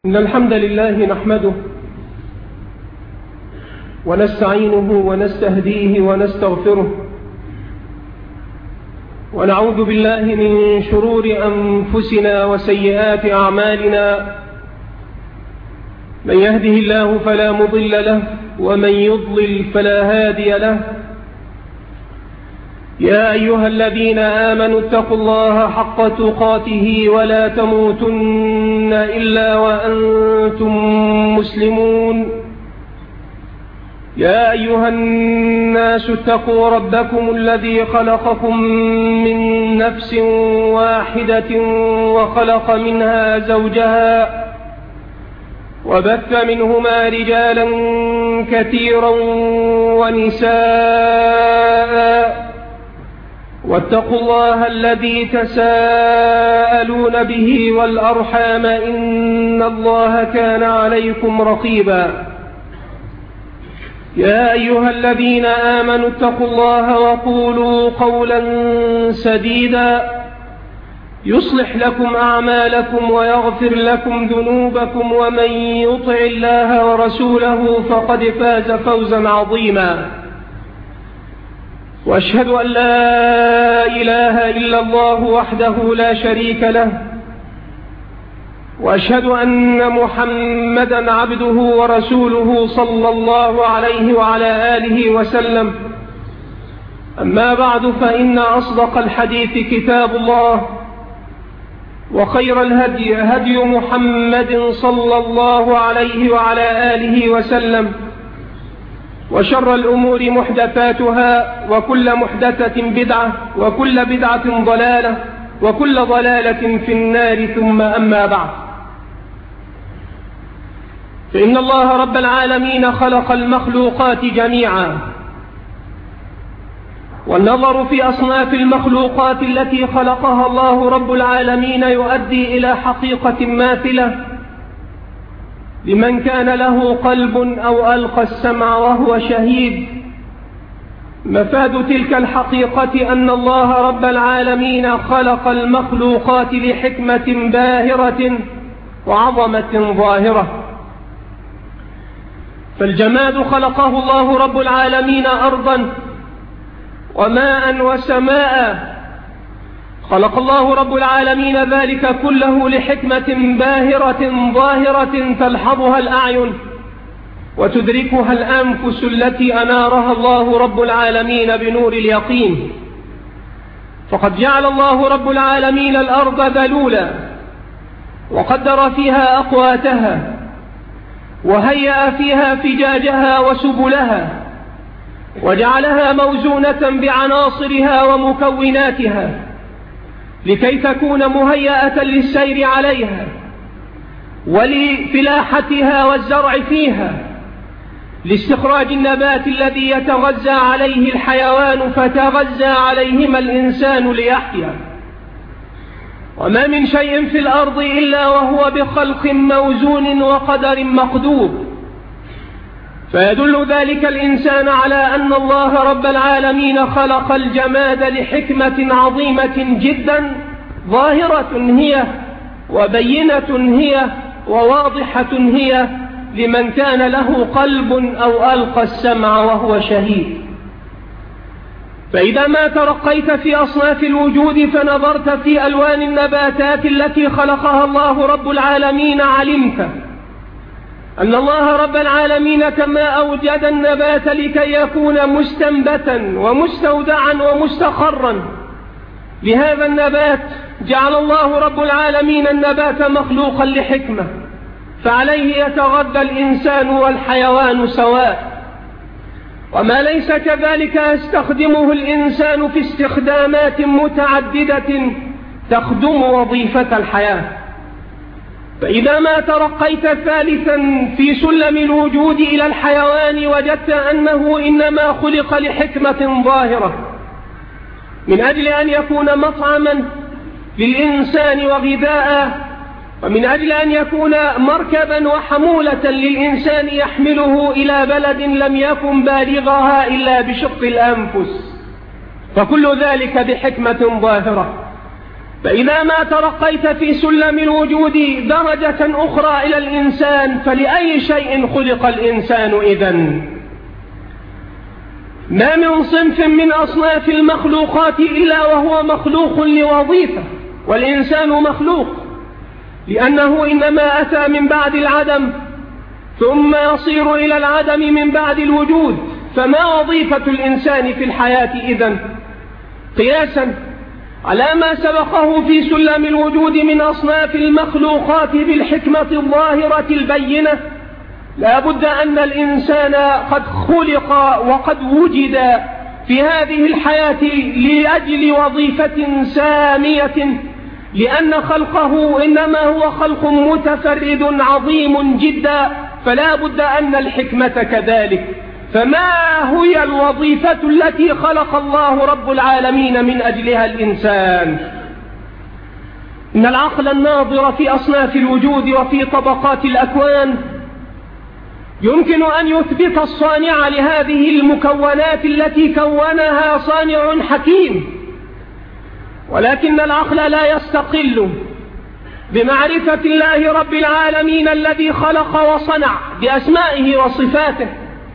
إن الحمد لله نحمده ونستعينه ونستهديه ونستغفره ونعوذ بالله من شرور أنفسنا وسيئات أعمالنا. من يهده الله فلا مضل له ومن يضلل فلا هادي له. يا أيها الذين آمنوا اتقوا الله حق تقاته ولا تموتن إلا وأنتم مسلمون. يا أيها الناس اتقوا ربكم الذي خلقكم من نفس واحدة وخلق منها زوجها وبث منهما رجالا كثيرا ونساء واتقوا الله الذي تساءلون به والأرحام إن الله كان عليكم رقيبا. يا أيها الذين آمنوا اتقوا الله وقولوا قولا سديدا يصلح لكم أعمالكم ويغفر لكم ذنوبكم ومن يطع الله ورسوله فقد فاز فوزا عظيما. وأشهد أن لا إله إلا الله وحده لا شريك له وأشهد أن محمدا عبده ورسوله صلى الله عليه وعلى آله وسلم. أما بعد فإن أصدق الحديث كتاب الله وخير الهدي هدي محمد صلى الله عليه وعلى آله وسلم وشر الأمور محدثاتها وكل محدثة بدعة وكل بدعة ضلالة وكل ضلالة في النار. ثم أما بعد، فإن الله رب العالمين خلق المخلوقات جميعا، والنظر في أصناف المخلوقات التي خلقها الله رب العالمين يؤدي إلى حقيقة ماثلة لمن كان له قلب أو ألقى السمع وهو شهيد. مفاد تلك الحقيقة أن الله رب العالمين خلق المخلوقات لحكمة باهرة وعظمة ظاهرة. فالجماد خلقه الله رب العالمين أرضا وماء وسماء، خلق الله رب العالمين ذلك كله لحكمة باهرة ظاهرة تلحظها الأعين وتدركها الأنفس التي أنارها الله رب العالمين بنور اليقين. فقد جعل الله رب العالمين الأرض ذلولا وقدر فيها أقواتها وهيأ فيها فجاجها وسبلها وجعلها موزونة بعناصرها ومكوناتها لكي تكون مهيئة للسير عليها ولفلاحتها والزرع فيها، لاستخراج النبات الذي يتغذى عليه الحيوان فتغذى عليهما الإنسان ليحيا. وما من شيء في الأرض إلا وهو بخلق موزون وقدر مقدور. فيدل ذلك الإنسان على أن الله رب العالمين خلق الجماد لحكمة عظيمة جدا ظاهرة هي وبينة هي وواضحة هي لمن كان له قلب أو ألقى السمع وهو شهيد. فإذا ما ترقيت في أصناف الوجود فنظرت في ألوان النباتات التي خلقها الله رب العالمين علمت أن الله رب العالمين كما أوجد النبات لكي يكون مستنبتا ومستودعا ومستقرا لهذا النبات، جعل الله رب العالمين النبات مخلوقا لحكمة، فعليه يتغذى الإنسان والحيوان سواء. وما ليس كذلك يستخدمه الإنسان في استخدامات متعددة تخدم وظيفة الحياة. فإذا ما ترقيت ثالثا في سلم الوجود إلى الحيوان وجدت أنه إنما خلق لحكمة ظاهرة من أجل أن يكون مطعما للإنسان وغذاء، ومن أجل أن يكون مركبا وحمولة للإنسان يحمله إلى بلد لم يكن بالغها إلا بشق الأنفس، فكل ذلك بحكمة ظاهرة. فإذا ما ترقيت في سلم الوجود درجة أخرى إلى الإنسان فلأي شيء خلق الإنسان إذن؟ ما من صنف من أصناف المخلوقات إلا وهو مخلوق لوظيفة، والإنسان مخلوق لأنه إنما أتى من بعد العدم ثم يصير إلى العدم من بعد الوجود. فما وظيفة الإنسان في الحياة إذن؟ قياسا على ما سبقه في سلم الوجود من أصناف المخلوقات بالحكمة الظاهرة البينة، لا بد أن الإنسان قد خلق وقد وجد في هذه الحياة لأجل وظيفة سامية، لأن خلقه إنما هو خلق متفرد عظيم جدا، فلا بد أن الحكمة كذلك. فما هي الوظيفة التي خلق الله رب العالمين من أجلها الإنسان؟ إن العقل الناظر في أصناف الوجود وفي طبقات الأكوان يمكن أن يثبت الصانع لهذه المكونات التي كونها صانع حكيم، ولكن العقل لا يستقل بمعرفة الله رب العالمين الذي خلق وصنع بأسمائه وصفاته،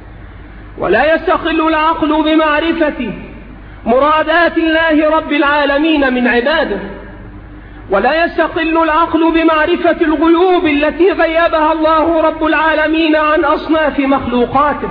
ولا يستقل العقل بمعرفة مرادات الله رب العالمين من عباده، ولا يستقل العقل بمعرفة الغيوب التي غيبها الله رب العالمين عن أصناف مخلوقاته،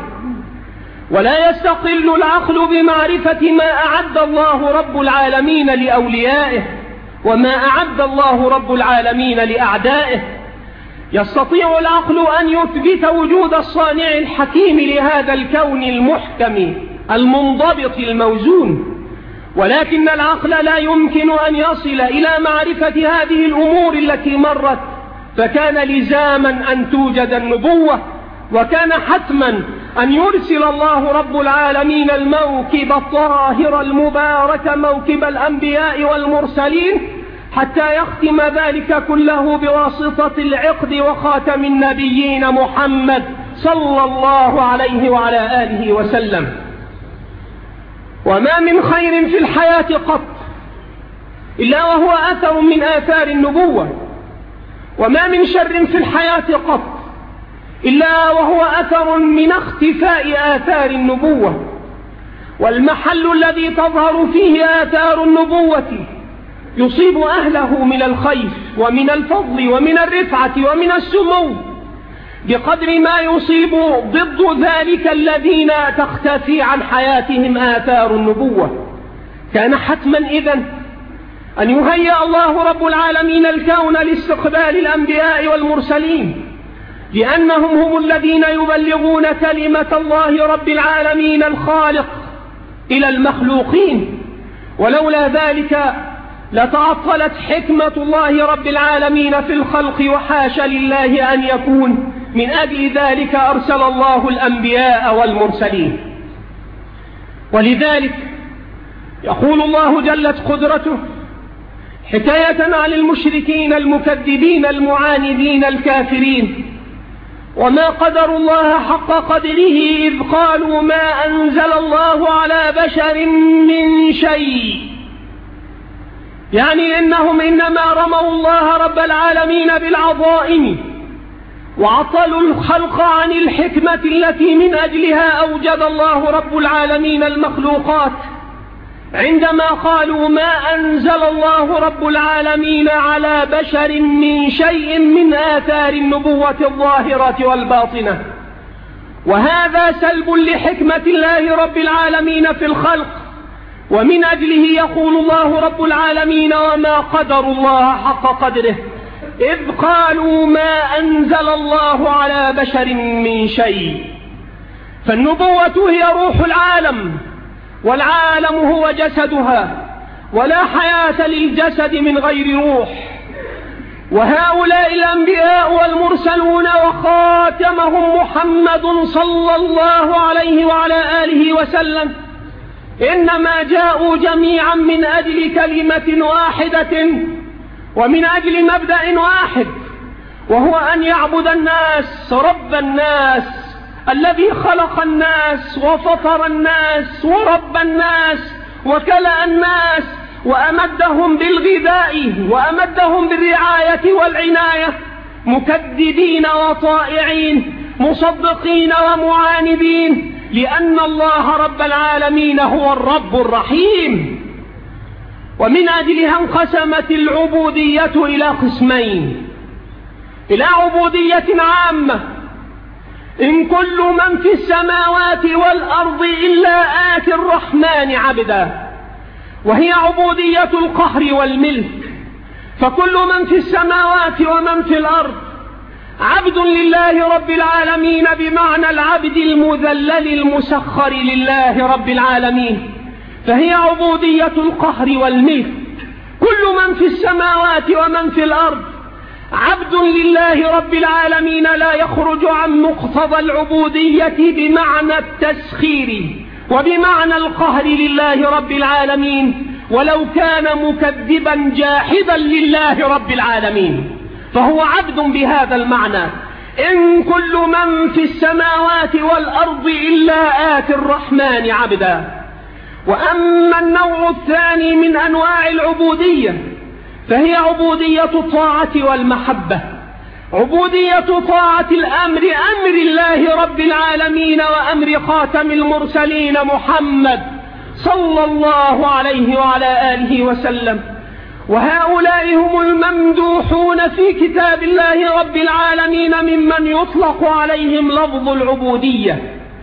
ولا يستقل العقل بمعرفة ما أعد الله رب العالمين لأوليائه وما أعد الله رب العالمين لأعدائه. يستطيع العقل أن يثبت وجود الصانع الحكيم لهذا الكون المحكم المنضبط الموزون، ولكن العقل لا يمكن أن يصل إلى معرفة هذه الأمور التي مرت، فكان لزاما أن توجد النبوة، وكان حتما أن يرسل الله رب العالمين الموكب الطاهر المبارك موكب الأنبياء والمرسلين حتى يختم ذلك كله بواسطة العقد وخاتم النبيين محمد صلى الله عليه وعلى آله وسلم. وما من خير في الحياة قط إلا وهو أثر من آثار النبوة، وما من شر في الحياة قط إلا وهو أثر من اختفاء آثار النبوة. والمحل الذي تظهر فيه آثار النبوة يصيب أهله من الخير ومن الفضل ومن الرفعة ومن السمو بقدر ما يصيب ضد ذلك الذين تختفي عن حياتهم آثار النبوة. كان حتما إذن أن يهيئ الله رب العالمين الكون لاستقبال الأنبياء والمرسلين، لأنهم هم الذين يبلغون كلمة الله رب العالمين الخالق إلى المخلوقين، ولولا ذلك لتعطلت حكمة الله رب العالمين في الخلق، وحاش لله أن يكون من أجل ذلك أرسل الله الأنبياء والمرسلين. ولذلك يقول الله جلت قدرته حكاية عن المشركين المكذبين المعاندين الكافرين: وما قدروا الله حق قدره إذ قالوا ما أنزل الله على بشر من شيء. يعني إنهم إنما رموا الله رب العالمين بالعظائم وعطلوا الخلق عن الحكمة التي من أجلها أوجد الله رب العالمين المخلوقات، عندما قالوا ما أنزل الله رب العالمين على بشر من شيء من آثار النبوة الظاهرة والباطنة. وهذا سلب لحكمة الله رب العالمين في الخلق، ومن أجله يقول الله رب العالمين: وما قدروا الله حق قدره إذ قالوا ما أنزل الله على بشر من شيء. فالنبوة هي روح العالم، والعالم هو جسدها، ولا حياة للجسد من غير روح. وهؤلاء الأنبياء والمرسلون وخاتمهم محمد صلى الله عليه وعلى آله وسلم إنما جاءوا جميعا من أجل كلمة واحدة ومن أجل مبدأ واحد، وهو أن يعبد الناس رب الناس الذي خلق الناس وفطر الناس ورب الناس وكلأ الناس وأمدهم بالغذاء وأمدهم بالرعاية والعناية، مكذبين وطائعين، مصدقين ومعاندين، لأن الله رب العالمين هو الرب الرحيم. ومن أجلها انقسمت العبودية إلى قسمين: إلى عبودية عامة، إن كل من في السماوات والأرض إلا آتي الرحمن عبدا، وهي عبودية القهر والملك، فكل من في السماوات ومن في الأرض عبد لله رب العالمين، بمعنى العبد المذلل المسخر لله رب العالمين، فهي عبودية القهر والملك. كل من في السماوات ومن في الأرض عبد لله رب العالمين، لا يخرج عن مقتضى العبودية بمعنى التسخير وبمعنى القهر لله رب العالمين، ولو كان مكذبا جاحدا لله رب العالمين، فهو عبد بهذا المعنى. إن كل من في السماوات والأرض إلا آتي الرحمن عبدا. وأما النوع الثاني من أنواع العبودية فهي عبودية الطاعة والمحبة، عبودية طاعة الأمر، أمر الله رب العالمين وأمر خاتم المرسلين محمد صلى الله عليه وعلى آله وسلم. وهؤلاء هم الممدوحون في كتاب الله رب العالمين ممن يطلق عليهم لفظ العبودية: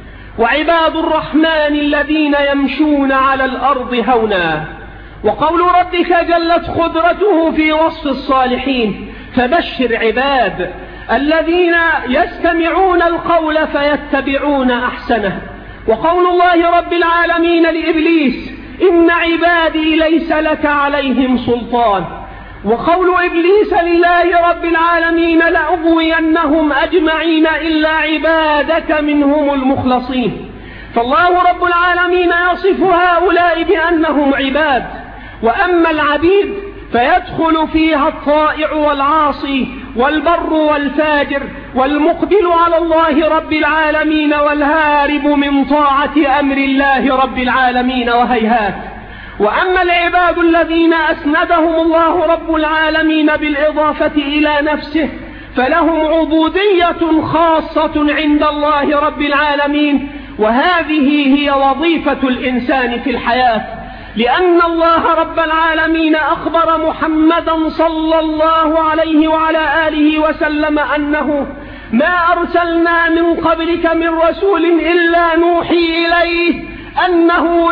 وعباد الرحمن الذين يمشون على الأرض هونا. وقول ربك جلت قدرته في وصف الصالحين: فبشر عباد الذين يستمعون القول فيتبعون أحسنه. وقول الله رب العالمين لإبليس: إن عبادي ليس لك عليهم سلطان. وقول إبليس لله رب العالمين: لأغوينهم أجمعين إلا عبادك منهم المخلصين. فالله رب العالمين يصف هؤلاء بأنهم عباد. وأما العبيد فيدخل فيها الطائع والعاصي والبر والفاجر والمقبل على الله رب العالمين والهارب من طاعة أمر الله رب العالمين وهيهات. وأما العباد الذين أسندهم الله رب العالمين بالإضافة إلى نفسه فلهم عبودية خاصة عند الله رب العالمين، وهذه هي وظيفة الإنسان في الحياة، لأن الله رب العالمين أخبر محمدا صلى الله عليه وعلى آله وسلم أنه: ما أرسلنا من قبلك من رسول إلا نوحي إليه أنه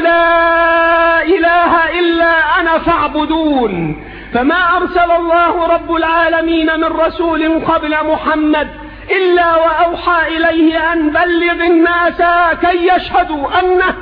لا إله إلا أنا فاعبدون. فما أرسل الله رب العالمين من رسول قبل محمد إلا وأوحى إليه أن بلغ الناس كي يشهدوا أنه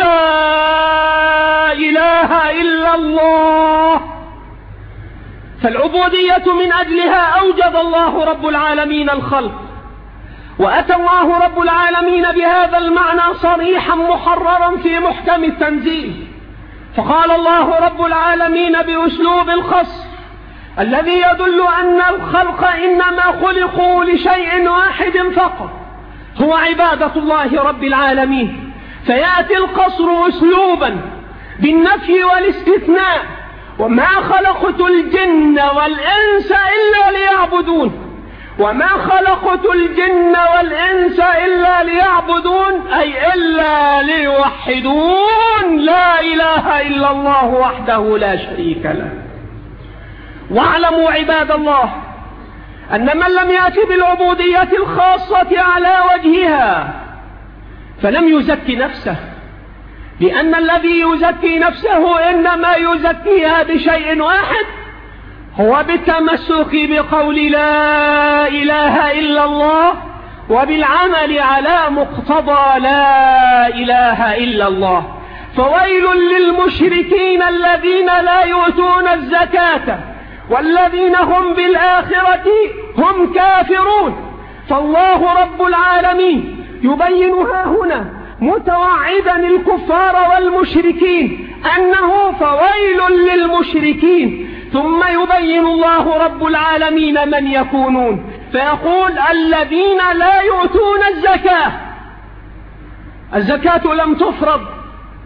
لا إله إلا الله. فالعبودية من أجلها أوجد الله رب العالمين الخلق، وأتى الله رب العالمين بهذا المعنى صريحا محررا في محكم التنزيل. فقال الله رب العالمين بأسلوب الخص الذي يدل أن الخلق إنما خلقوا لشيء واحد فقط، هو عبادة الله رب العالمين. فيأتي القصر أسلوبا بالنفي والاستثناء: وما خلقت الجن والإنس إلا ليعبدون. وما خلقت الجن والإنس إلا ليعبدون، أي إلا ليوحدون لا إله إلا الله وحده لا شريك له. واعلموا عباد الله أن من لم يأت بالعبودية الخاصة على وجهها فلم يزكي نفسه، لأن الذي يزكي نفسه إنما يزكيها بشيء واحد، هو بالتمسك بقول لا إله إلا الله وبالعمل على مقتضى لا إله إلا الله. فويل للمشركين الذين لا يؤتون الزكاة والذين هم بالآخرة هم كافرون. فالله رب العالمين يبينها هنا متوعدا الكفار والمشركين أنه فويل للمشركين، ثم يبين الله رب العالمين من يكونون فيقول: الذين لا يؤتون الزكاة. الزكاة لم تفرض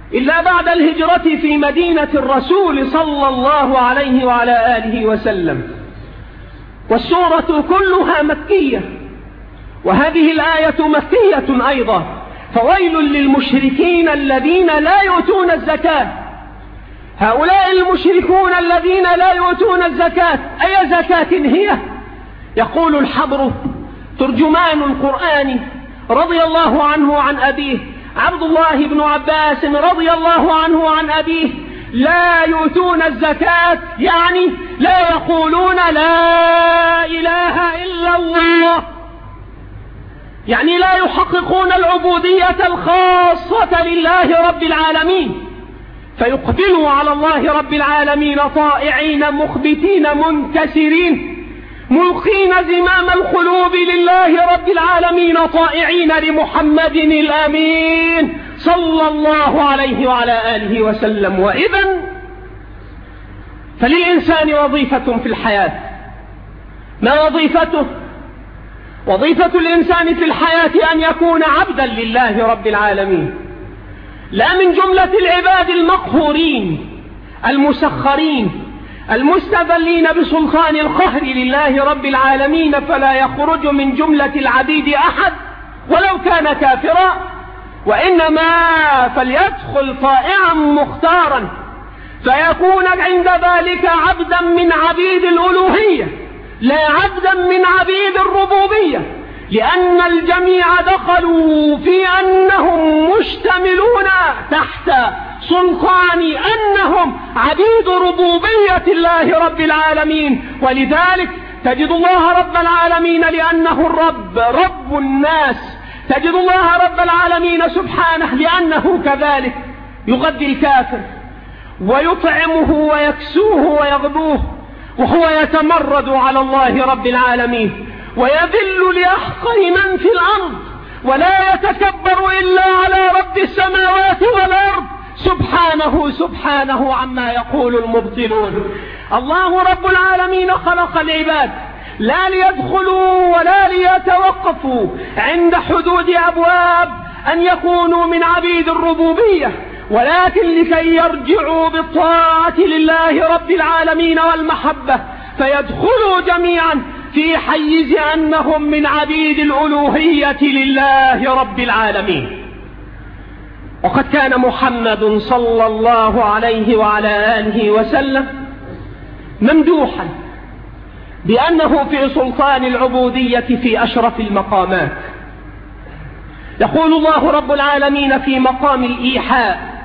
إلا بعد الهجرة في مدينة الرسول صلى الله عليه وعلى آله وسلم، والسورة كلها مكية، وهذه الآية مكية أيضا. فويل للمشركين الذين لا يؤتون الزكاة. هؤلاء المشركون الذين لا يؤتون الزكاة، أي زكاة هي؟ يقول الحبر ترجمان القرآن رضي الله عنه عن أبيه عبد الله بن عباس رضي الله عنه عن أبيه: لا يؤتون الزكاة يعني لا يقولون لا إله إلا الله، يعني لا يحققون العبودية الخاصة لله رب العالمين، فيقبلوا على الله رب العالمين طائعين مخبتين منكسرين ملقين زمام القلوب لله رب العالمين طائعين لمحمد الأمين صلى الله عليه وعلى آله وسلم. وإذن فللإنسان وظيفة في الحياة. ما وظيفته؟ وظيفة الإنسان في الحياة أن يكون عبدا لله رب العالمين، لا من جملة العباد المقهورين المسخرين المستذلين بسلطان القهر لله رب العالمين، فلا يخرج من جملة العبيد أحد ولو كان كافرا، وإنما فليدخل طائعا مختارا فيكون عند ذلك عبدا من عبيد الألوهية لا عبدا من عبيد الربوبية، لأن الجميع دخلوا في أنهم مشتملون تحت سلطان أنهم عبيد ربوبية الله رب العالمين. ولذلك تجد الله رب العالمين لأنه الرب رب الناس، تجد الله رب العالمين سبحانه لأنه كذلك يغذي الكافر ويطعمه ويكسوه ويغذوه، وهو يتمرد على الله رب العالمين ويذل لأحقر من في الأرض ولا يتكبر إلا على رب السماوات والأرض سبحانه عما يقول المبطلون. الله رب العالمين خلق العباد لا ليدخلوا ولا ليتوقفوا عند حدود أبواب أن يكونوا من عبيد الربوبية، ولكن لكي يرجعوا بالطاعة لله رب العالمين والمحبة فيدخلوا جميعا في حيز أنهم من عبيد الألوهية لله رب العالمين. وقد كان محمد صلى الله عليه وعلى آله وسلم ممدوحا بأنه في سلطان العبودية في أشرف المقامات. يقول الله رب العالمين في مقام الإيحاء: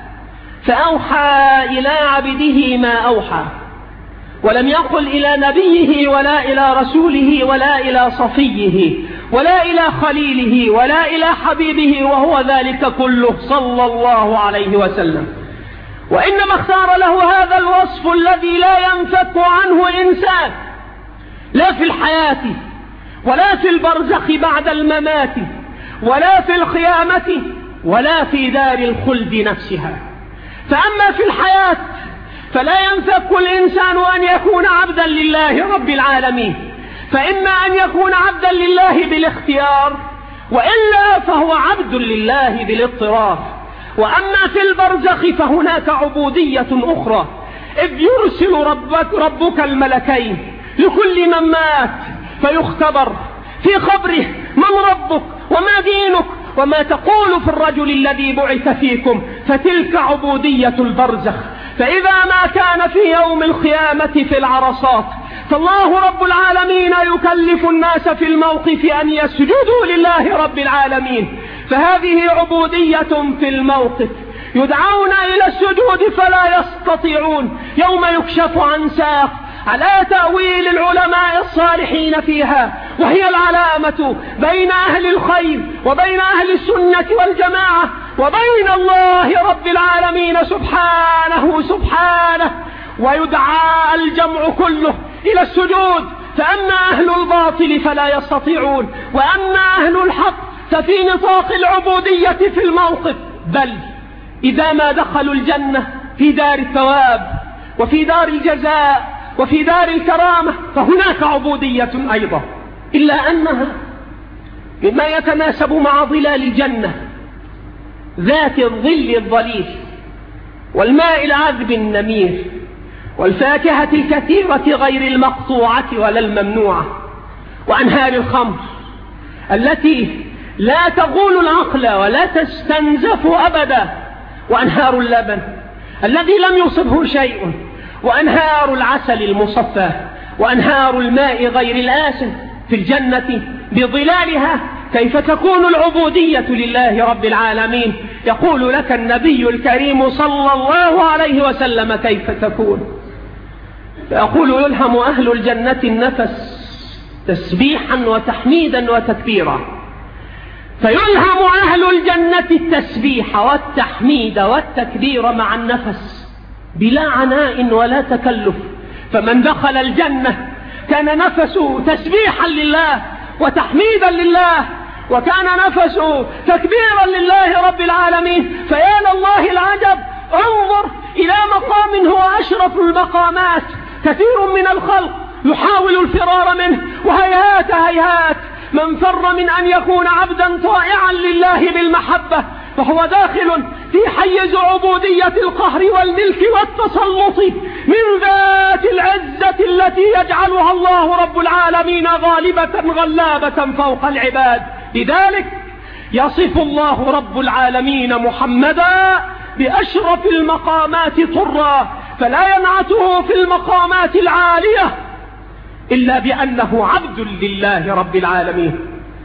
فأوحى إلى عبده ما أوحى، ولم يقل إلى نبيه ولا إلى رسوله ولا إلى صفيه ولا إلى خليله ولا إلى حبيبه، وهو ذلك كله صلى الله عليه وسلم، وإنما اختار له هذا الوصف الذي لا ينفك عنه إنسان، لا في الحياة ولا في البرزخ بعد الممات ولا في القيامة ولا في دار الخلد نفسها. فأما في الحياة فلا ينفك الإنسان أن يكون عبدا لله رب العالمين، فإما أن يكون عبدا لله بالاختيار، وإلا فهو عبد لله بالاضطرار. وأما في البرزخ فهناك عبودية أخرى، إذ يرسل ربك الملكين لكل من مات فيختبر في قبره: من ربك وما دينك وما تقول في الرجل الذي بعث فيكم. فتلك عبودية البرزخ. فإذا ما كان في يوم القيامة في العرصات فالله رب العالمين يكلف الناس في الموقف أن يسجدوا لله رب العالمين، فهذه عبودية في الموقف. يدعون إلى السجود فلا يستطيعون، يوم يكشف عن ساق على تأويل العلماء الصالحين فيها، وهي العلامة بين أهل الخير وبين أهل السنة والجماعة وبين الله رب العالمين سبحانه. ويدعى الجمع كله إلى السجود، فأما أهل الباطل فلا يستطيعون، وأما أهل الحق ففي نطاق العبودية في الموقف. بل إذا ما دخلوا الجنة في دار الثواب وفي دار الجزاء وفي دار الكرامة فهناك عبودية أيضا، إلا أنها مما يتناسب مع ظلال الجنة ذات الظل الظليل والماء العذب النمير، والفاكهة الكثيرة غير المقطوعة ولا الممنوعة، وأنهار الخمر التي لا تغول العقل ولا تستنزف أبدا، وأنهار اللبن الذي لم يصبه شيء، وأنهار العسل المصفى، وأنهار الماء غير الآسن في الجنة بظلالها. كيف تكون العبودية لله رب العالمين؟ يقول لك النبي الكريم صلى الله عليه وسلم كيف تكون. فيقول يلهم أهل الجنة النفس تسبيحا وتحميدا وتكبيرا، فيلهم أهل الجنة التسبيح والتحميد والتكبير مع النفس بلا عناء ولا تكلف. فمن دخل الجنة كان نفسه تسبيحا لله وتحميدا لله، وكان نفسه تكبيرا لله رب العالمين. فيا لله العجب، انظر إلى مقام هو أشرف المقامات، كثير من الخلق يحاول الفرار منه، وهيهات هيهات من فر من أن يكون عبدا طائعا لله بالمحبة فهو داخل في حيز عبودية القهر والملك والتسلط من ذات العزة التي يجعلها الله رب العالمين غالبة غلابة فوق العباد. لذلك يصف الله رب العالمين محمدا بأشرف المقامات طرا، فلا ينعته في المقامات العالية إلا بأنه عبد لله رب العالمين،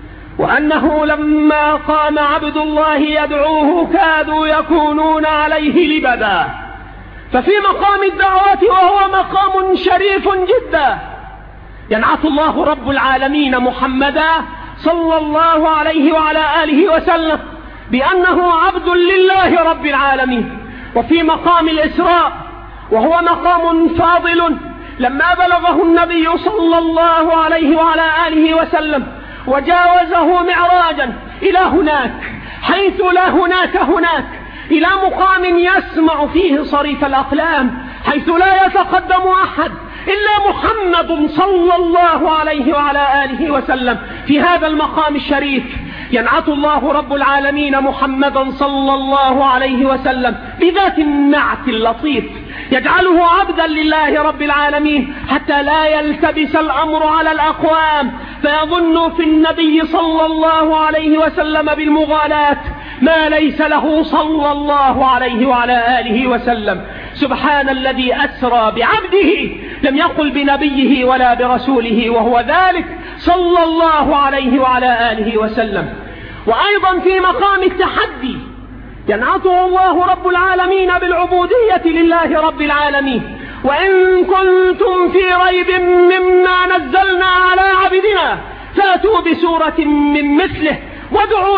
وأنه لما قام عبد الله يدعوه كادوا يكونون عليه لبدا. ففي مقام الدعوات وهو مقام شريف جدا ينعت الله رب العالمين محمدا صلى الله عليه وعلى آله وسلم بأنه عبد لله رب العالمين. وفي مقام الإسراء وهو مقام فاضل لما بلغه النبي صلى الله عليه وعلى آله وسلم وجاوزه معراجا إلى هناك حيث لا هناك إلى مقام يسمع فيه صريف الأقلام، حيث لا يتقدم أحد إلا محمد صلى الله عليه وعلى آله وسلم. في هذا المقام الشريف ينعت الله رب العالمين محمدا صلى الله عليه وسلم بذات النعت اللطيف يجعله عبدا لله رب العالمين حتى لا يلتبس الأمر على الأقوام فيظن في النبي صلى الله عليه وسلم بالمغالاة ما ليس له صلى الله عليه وعلى آله وسلم. سبحان الذي أسرى بعبده، لم يقل بنبيه ولا برسوله، وهو ذلك صلى الله عليه وعلى آله وسلم. وأيضا في مقام التحدي ينعته الله رب العالمين بالعبودية لله رب العالمين. وإن كنتم في ريب مما نزلنا على عبدنا فأتوا بسورة من مثله وادعوا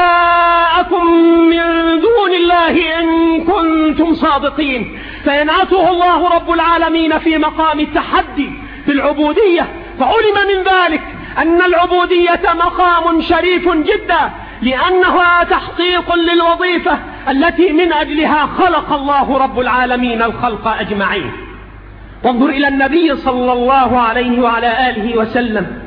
شهداءكم من دون الله إن كنتم صادقين. فينعته الله رب العالمين في مقام التحدي بالعبودية. فعلم من ذلك أن العبودية مقام شريف جدا لأنها تحقيق للوظيفة التي من أجلها خلق الله رب العالمين الخلق أجمعين. وانظر إلى النبي صلى الله عليه وعلى آله وسلم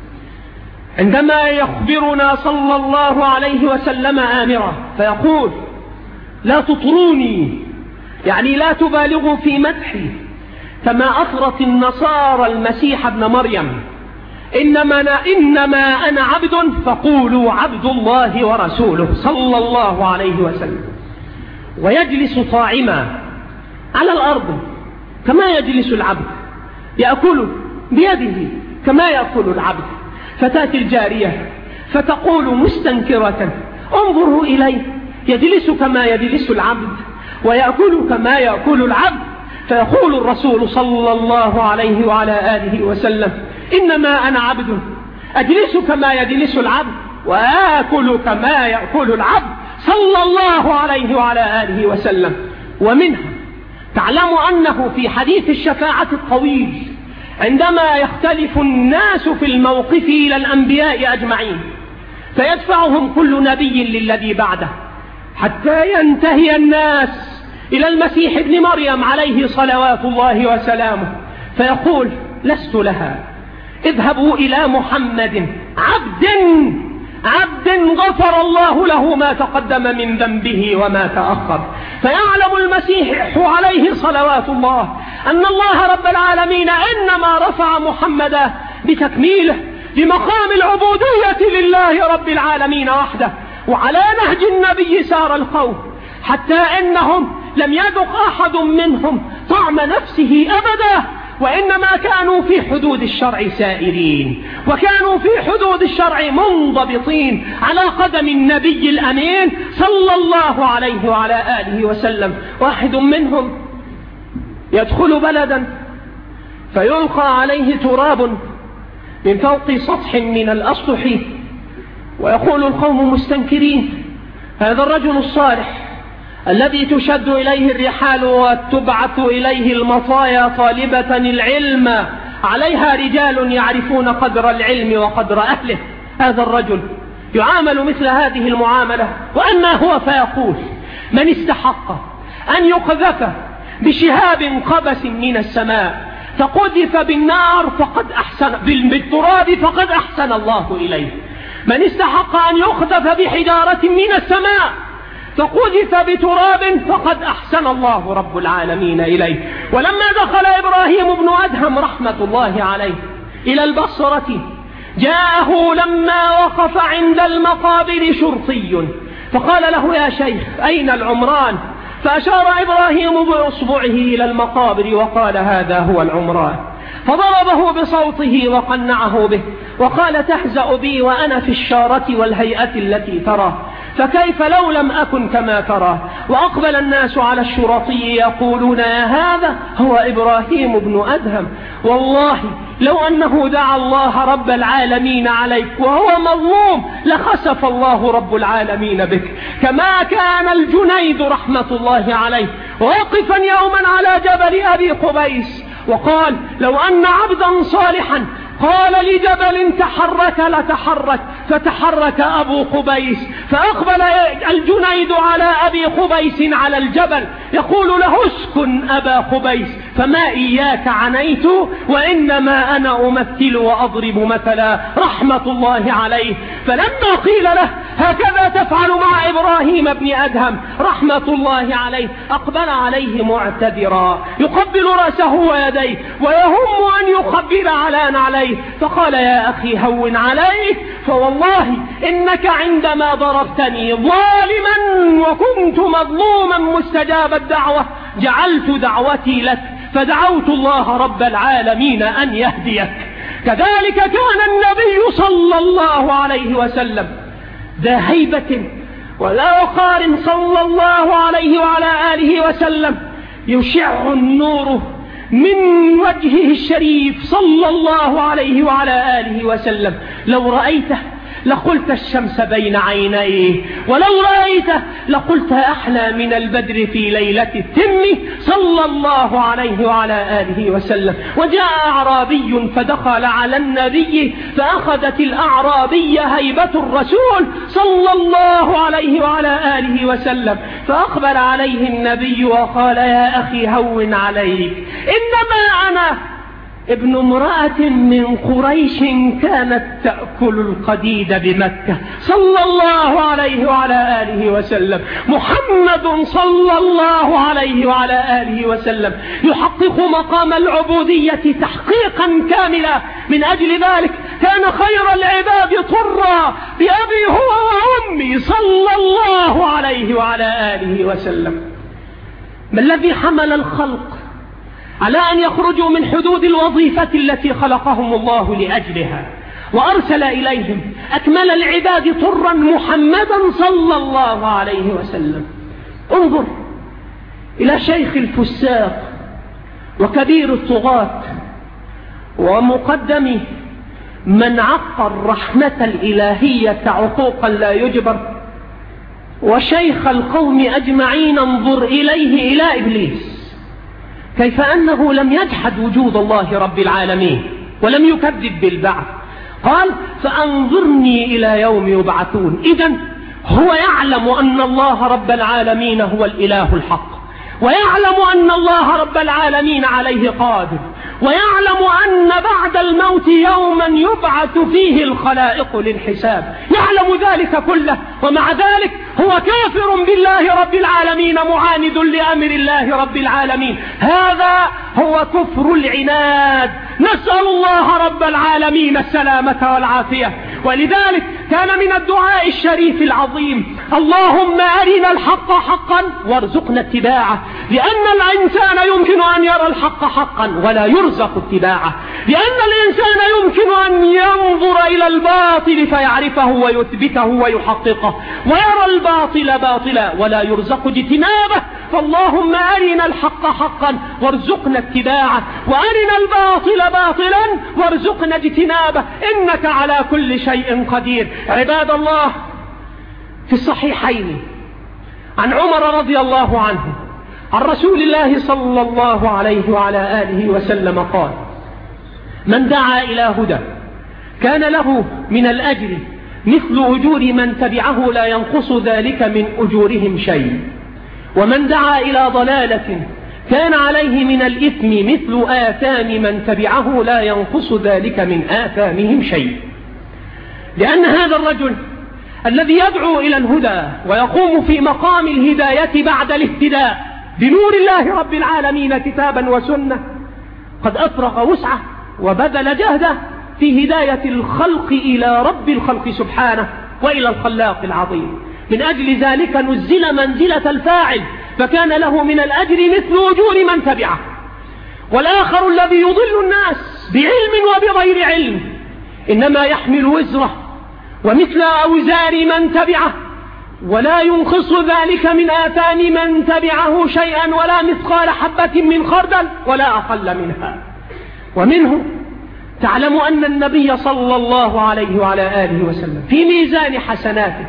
عندما يخبرنا صلى الله عليه وسلم آمرا فيقول لا تطروني، يعني لا تبالغوا في مدحي كما أطرت النصارى المسيح ابن مريم، إنما أنا عبد فقولوا عبد الله ورسوله صلى الله عليه وسلم. ويجلس طاعما على الأرض كما يجلس العبد، يأكل بيده كما يأكل العبد. فتأتي الجارية فتقول مستنكرة انظروا إليه يجلس كما يجلس العبد ويأكل كما يأكل العبد. فيقول الرسول صلى الله عليه وعلى آله وسلم إنما أنا عبد أجلس كما يجلس العبد وآكل كما يأكل العبد صلى الله عليه وعلى آله وسلم. ومنها تعلم أنه في حديث الشفاعة الطويل عندما يختلف الناس في الموقف إلى الأنبياء أجمعين فيدفعهم كل نبي للذي بعده حتى ينتهي الناس إلى المسيح ابن مريم عليه صلوات الله وسلامه فيقول لست لها، اذهبوا إلى محمد عبد غفر الله له ما تقدم من ذنبه وما تأخر. فيعلم المسيح عليه صلوات الله أن الله رب العالمين إنما رفع محمدا بتكميله بمقام العبودية لله رب العالمين وحده. وعلى نهج النبي سار القوم حتى إنهم لم يذق أحد منهم طعم نفسه أبدا، وإنما كانوا في حدود الشرع سائرين، وكانوا في حدود الشرع منضبطين على قدم النبي الأمين صلى الله عليه وعلى آله وسلم. واحد منهم يدخل بلدا فيلقى عليه تراب من فوق سطح من الأسطح، ويقول القوم مستنكرين: هذا الرجل الصالح الذي تشد إليه الرحال وتبعث إليه المطايا طالبة العلم، عليها رجال يعرفون قدر العلم وقدر أهله، هذا الرجل يعامل مثل هذه المعاملة. وأما هو فيقول: من استحق أن يقذف بشهاب قبس من السماء فقذف بالنار فقد أحسن، بالتراب فقد أحسن الله إليه. من استحق أن يقذف بحجارة من السماء فقذف بتراب فقد أحسن الله رب العالمين إليه. ولما دخل إبراهيم بن أدهم رحمة الله عليه إلى البصرة جاءه لما وقف عند المقابر شرطي فقال له: يا شيخ أين العمران؟ فأشار إبراهيم بإصبعه إلى المقابر وقال: هذا هو العمران. فضربه بصوته وقنعه به وقال: تهزأ بي وأنا في الشارة والهيئة التي ترى، فكيف لو لم أكن كما ترى؟ وأقبل الناس على الشرطي يقولون: يا هذا هو إبراهيم بن أدهم، والله لو أنه دعا الله رب العالمين عليك وهو مظلوم لخسف الله رب العالمين بك. كما كان الجنيد رحمة الله عليه واقفا يوما على جبل أبي قبيس وقال: لو أن عبدا صالحا قال لجبل تحرك لتحرك، فتحرك أبو قبيس، فأقبل الجنيد على أبي قبيس على الجبل يقول له: اسكن أبا قبيس، فما إياك عنيت وإنما أنا أمثل وأضرب مثلا، رحمة الله عليه. فلما قيل له: هكذا تفعل مع إبراهيم بن أدهم رحمة الله عليه، أقبل عليه معتذرا يقبل رأسه ويديه ويهم أن يقبل على نعليه، فقال: يا أخي هون عليك، فوالله إنك عندما ضربتني ظالما وكنت مظلوما مستجاب الدعوة جعلت دعوتي لك، فدعوت الله رب العالمين أن يهديك. كذلك كان النبي صلى الله عليه وسلم ذا هيبة ولا وقار صلى الله عليه وعلى آله وسلم، يشع النور من وجهه الشريف صلى الله عليه وعلى آله وسلم. لو رأيته لقلت الشمس بين عينيه، ولو رأيته لقلت أحلى من البدر في ليلة التم صلى الله عليه وعلى آله وسلم. وجاء أعرابي فدخل على النبي فأخذت الأعرابية هيبة الرسول صلى الله عليه وعلى آله وسلم، فأقبل عليه النبي وقال: يا أخي هون عليك، إنما أنا ابن امرأة من قريش كانت تأكل القديد بمكة، صلى الله عليه وعلى آله وسلم. محمد صلى الله عليه وعلى آله وسلم يحقق مقام العبودية تحقيقا كاملا. من أجل ذلك كان خير العباد طرا بأبي هو وأمي صلى الله عليه وعلى آله وسلم. ما الذي حمل الخلق على أن يخرجوا من حدود الوظيفة التي خلقهم الله لأجلها وأرسل إليهم أكمل العباد طرا محمدا صلى الله عليه وسلم؟ انظر إلى شيخ الفساق وكبير الطغاة ومقدم من عق الرحمة الإلهية عقوقا لا يجبر، وشيخ القوم أجمعين انظر إليه إلى إبليس، كيف أنه لم يجحد وجود الله رب العالمين ولم يكذب بالبعث، قال: فأنظرني إلى يوم يبعثون. إذن هو يعلم أن الله رب العالمين هو الإله الحق، ويعلم أن الله رب العالمين عليه قادر، ويعلم أن بعد الموت يوما يبعث فيه الخلائق للحساب، يعلم ذلك كله، ومع ذلك هو كافر بالله رب العالمين، معاند لأمر الله رب العالمين. هذا هو كفر العناد، نسأل الله رب العالمين السلامة والعافية. ولذلك كان من الدعاء الشريف العظيم: اللهم أرنا الحق حقا وارزقنا اتباعه، لأن الإنسان يمكن أن يرى الحق حقا ولا يرزق اتباعه، لأن الإنسان يمكن أن ينظر إلى الباطل فيعرفه ويثبته ويحققه، ويرى الباطل باطلا ولا يرزق اجتنابه. فاللهم أرنا الحق حقا وارزقنا اتباعه، وأرنا الباطل باطلا وارزقنا اجتنابه، إنك على كل شيء قدير. عباد الله، في الصحيحين عن عمر رضي الله عنه عن رسول الله صلى الله عليه وعلى آله وسلم قال: من دعا إلى هدى كان له من الأجر مثل أجور من تبعه لا ينقص ذلك من أجورهم شيء، ومن دعا إلى ضلالة كان عليه من الإثم مثل آثام من تبعه لا ينقص ذلك من آثامهم شيء. لأن هذا الرجل الذي يدعو إلى الهدى ويقوم في مقام الهداية بعد الاهتداء بنور الله رب العالمين كتابا وسنة قد أفرغ وسعه وبذل جهده في هداية الخلق إلى رب الخلق سبحانه وإلى الخلاق العظيم. من أجل ذلك نزل منزلة الفاعل، فكان له من الأجر مثل أجور من تبعه. والآخر الذي يضل الناس بعلم وبغير علم إنما يحمل وزره ومثل أوزار من تبعه، ولا ينقص ذلك من آثام من تبعه شيئا ولا مثقال حبة من خردل ولا أقل منها. ومنه تعلم أن النبي صلى الله عليه وعلى آله وسلم في ميزان حسناته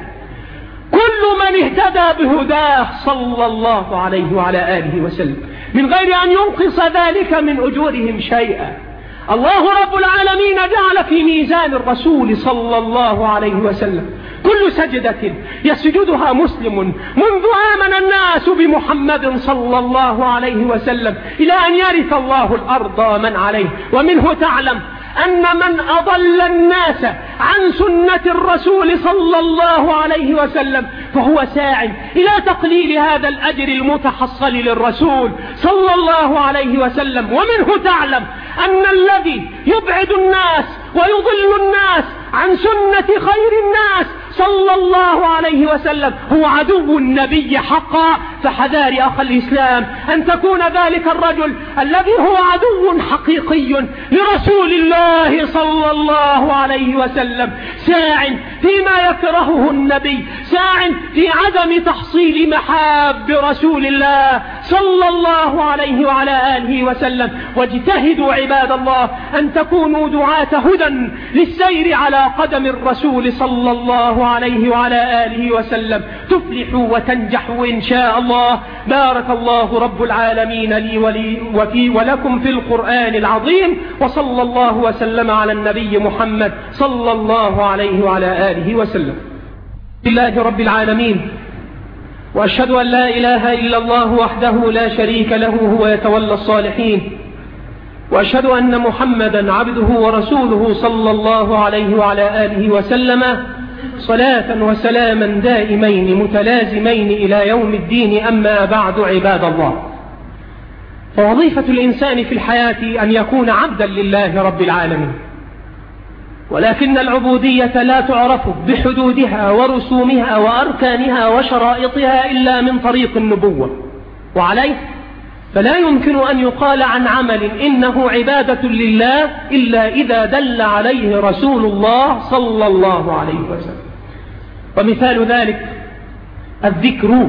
كل من اهتدى بهداه صلى الله عليه وعلى آله وسلم من غير أن ينقص ذلك من أجورهم شيئا. الله رب العالمين جعل في ميزان الرسول صلى الله عليه وسلم كل سجدة يسجدها مسلم منذ آمن الناس بمحمد صلى الله عليه وسلم إلى أن يرث الله الأرض من عليه. ومنه تعلم أن من أضل الناس عن سنة الرسول صلى الله عليه وسلم فهو ساع إلى تقليل هذا الأجر المتحصل للرسول صلى الله عليه وسلم. ومنه تعلم أن الذي يبعد الناس ويضل الناس عن سنة خير الناس صلى الله عليه وسلم هو عدو النبي حقا. فحذار أخ الإسلام أن تكون ذلك الرجل الذي هو عدو حقيقي لرسول الله صلى الله عليه وسلم ساع فيما يكرهه النبي، ساع في عدم تحصيل محاب رسول الله صلى الله عليه وعلى آله وسلم. واجتهدوا عباد الله أن تكونوا دعاة هدى للسير على قدم الرسول صلى الله عليه وعلى آله وسلم، تفلحوا وتنجحوا إن شاء الله. بارك الله رب العالمين لي ولي ولكم في القرآن العظيم، وصلى الله وسلم على النبي محمد صلى الله عليه وعلى آله وسلم. لله رب العالمين، وأشهد أن لا إله إلا الله وحده لا شريك له هو يتولى الصالحين، وأشهد أن محمدا عبده ورسوله صلى الله عليه وعلى آله وسلم صلاة وسلاما دائمين متلازمين إلى يوم الدين. أما بعد عباد الله، فوظيفة الإنسان في الحياة أن يكون عبدا لله رب العالمين، ولكن العبودية لا تعرف بحدودها ورسومها وأركانها وشرائطها إلا من طريق النبوة، وعليه فلا يمكن أن يقال عن عمل إنه عبادة لله إلا إذا دل عليه رسول الله صلى الله عليه وسلم. ومثال ذلك الذكر،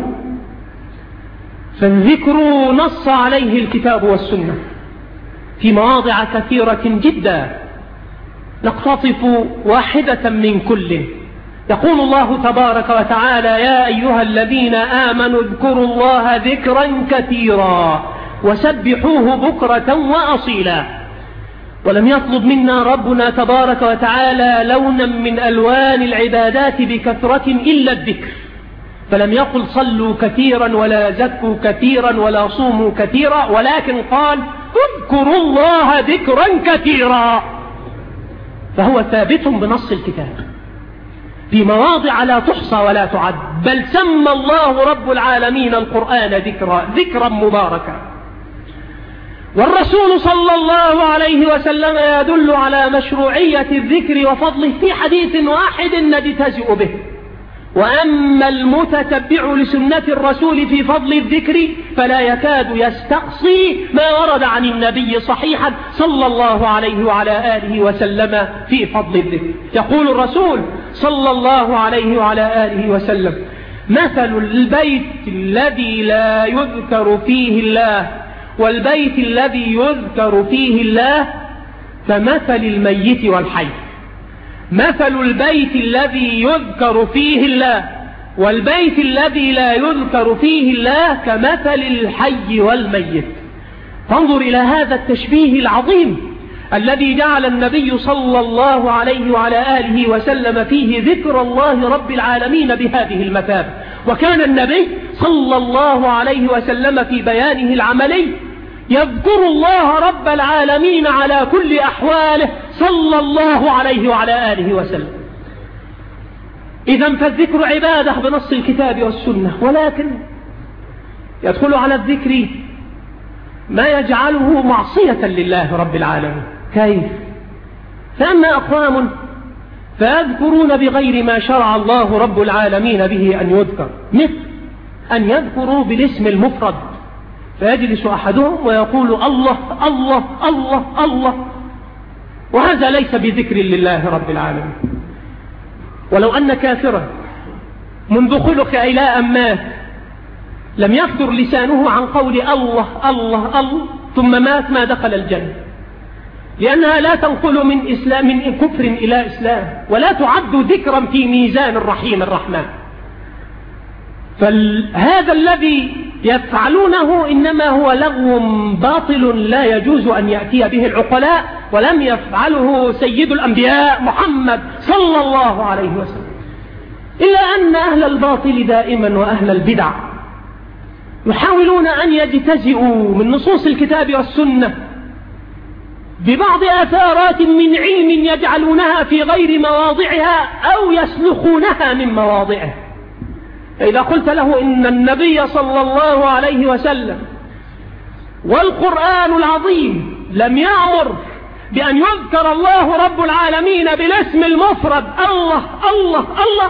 فالذكر نص عليه الكتاب والسنة في مواضع كثيرة جدا، نقتطف واحدة من كل. يقول الله تبارك وتعالى: يا أيها الذين آمنوا اذكروا الله ذكرا كثيرا وسبحوه بكرة وأصيلا. ولم يطلب منا ربنا تبارك وتعالى لونا من ألوان العبادات بكثرة إلا الذكر، فلم يقل صلوا كثيرا ولا زكوا كثيرا ولا صوموا كثيرا، ولكن قال اذكروا الله ذكرا كثيرا. فهو ثابت بنص الكتاب في مواضع لا تحصى ولا تعد، بل سمى الله رب العالمين القرآن ذكرا مباركا. والرسول صلى الله عليه وسلم يدل على مشروعية الذكر وفضله في حديث واحد نجتزئ به. وأما المتتبع لسنة الرسول في فضل الذكر فلا يكاد يستقصي ما ورد عن النبي صحيحا صلى الله عليه وعلى آله وسلم في فضل الذكر. يقول الرسول صلى الله عليه وعلى آله وسلم: مثل البيت الذي لا يذكر فيه الله والبيت الذي يذكر فيه الله كمثل الميت والحي. مثل البيت الذي يذكر فيه الله والبيت الذي لا يذكر فيه الله كمثل الحي والميت. فانظر إلى هذا التشبيه العظيم الذي جعل النبي صلى الله عليه وعلى آله وسلم فيه ذكر الله رب العالمين بهذه المثابة. وكان النبي صلى الله عليه وسلم في بيانه العملي يذكر الله رب العالمين على كل أحواله صلى الله عليه وعلى آله وسلم. إذن فالذكر عبادة بنص الكتاب والسنة، ولكن يدخل على الذكر ما يجعله معصية لله رب العالمين. كيف؟ فأما أقوام فيذكرون بغير ما شرع الله رب العالمين به أن يذكر، مثل أن يذكروا بالاسم المفرد، فيجلس أحدهم ويقول الله الله الله الله، وهذا ليس بذكر لله رب العالمين. ولو أن كافرا منذ خلق إلى أن مات لم يفتر لسانه عن قول الله الله الله ثم مات ما دخل الجنة، لأنها لا تنقل من كفر إلى إسلام، ولا تعد ذكرا في ميزان الرحيم الرحمن. فهذا الذي يفعلونه إنما هو لغو باطل لا يجوز أن يأتي به العقلاء، ولم يفعله سيد الأنبياء محمد صلى الله عليه وسلم. إلا أن أهل الباطل دائما وأهل البدع يحاولون أن يجتزئوا من نصوص الكتاب والسنة ببعض آثارات من علم يجعلونها في غير مواضعها أو يسلخونها من مواضعها. إذا قلت له إن النبي صلى الله عليه وسلم والقرآن العظيم لم يأمر بأن يذكر الله رب العالمين بالاسم المفرد الله الله الله،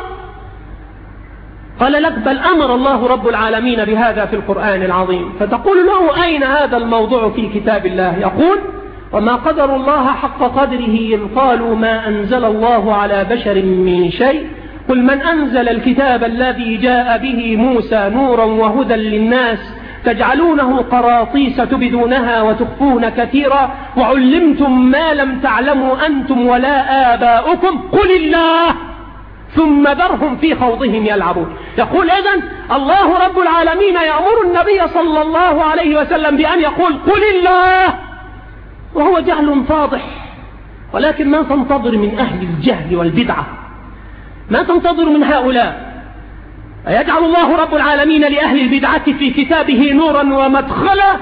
قال لك بل أمر الله رب العالمين بهذا في القرآن العظيم. فتقول له أين هذا الموضوع في كتاب الله؟ يقول: وما قدر الله حق قدره إذ قالوا ما أنزل الله على بشر من شيء قل من أنزل الكتاب الذي جاء به موسى نورا وهدى للناس تجعلونه قراطيس تبدونها وتخفون كثيرا وعلمتم ما لم تعلموا أنتم ولا آباؤكم قل الله ثم ذرهم في خوضهم يلعبون. يقول إذن الله رب العالمين يأمر النبي صلى الله عليه وسلم بأن يقول قل الله، وهو جهل فاضح. ولكن ما تنتظر من أهل الجهل والبدعة، ما تنتظر من هؤلاء. يجعل الله رب العالمين لأهل البدعة في كتابه نورا ومدخلا،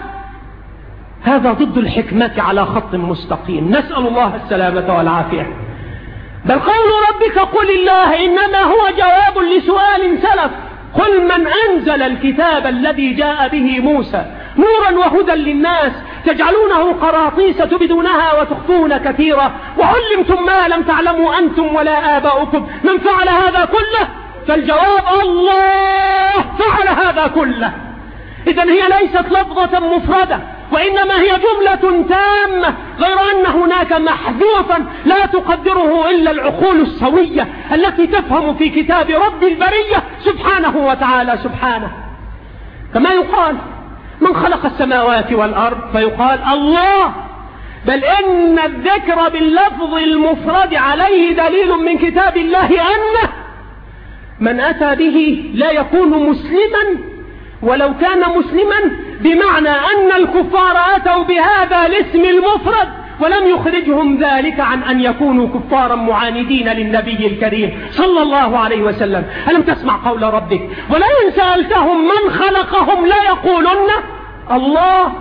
هذا ضد الحكمة على خط مستقيم، نسأل الله السلامة والعافية. بل قول ربك قل الله إنما هو جواب لسؤال سلف: قل من أنزل الكتاب الذي جاء به موسى نورا وهدى للناس تجعلونه قراطيس تبدونها وتخفون كثيرا وعلمتم ما لم تعلموا أنتم ولا آباؤكم من فعل هذا كله؟ فالجواب الله فعل هذا كله. إذن هي ليست لفظة مفردة، وإنما هي جملة تامة، غير أن هناك محذوفا لا تقدره إلا العقول السوية التي تفهم في كتاب رب البرية سبحانه وتعالى سبحانه. كما يقال من خلق السماوات والأرض فيقال الله، بل إن الذكر باللفظ المفرد عليه دليل من كتاب الله أنه من أتى به لا يكون مسلما، ولو كان مسلما بمعنى أن الكفار أتوا بهذا الاسم المفرد ولم يخرجهم ذلك عن أن يكونوا كفارا معاندين للنبي الكريم صلى الله عليه وسلم. ألم تسمع قول ربك ولئن سألتهم من خلقهم لا يقولن الله،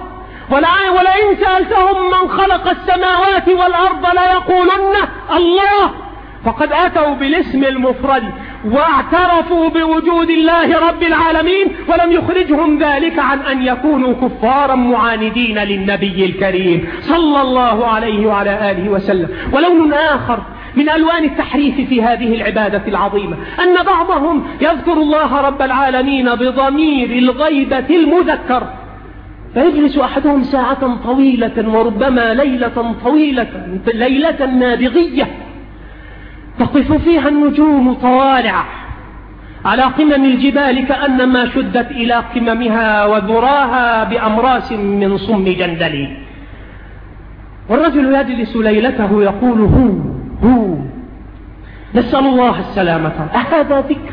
ولئن سألتهم من خلق السماوات والأرض ليقولن الله. فقد أتوا بالاسم المفرد واعترفوا بوجود الله رب العالمين، ولم يخرجهم ذلك عن أن يكونوا كفارا معاندين للنبي الكريم صلى الله عليه وعلى آله وسلم. ولون آخر من ألوان التحريف في هذه العبادة العظيمة أن بعضهم يذكر الله رب العالمين بضمير الغيبة المذكر، فيجلس أحدهم ساعة طويلة وربما ليلة طويلة، ليلة نابغية تقف فيها النجوم طوالع على قمم الجبال كأنما شدت إلى قممها وذراها بأمراس من صم جندل. والرجل يجلس ليلته يقول هو نسأل الله السلامة. أهذا ذكر؟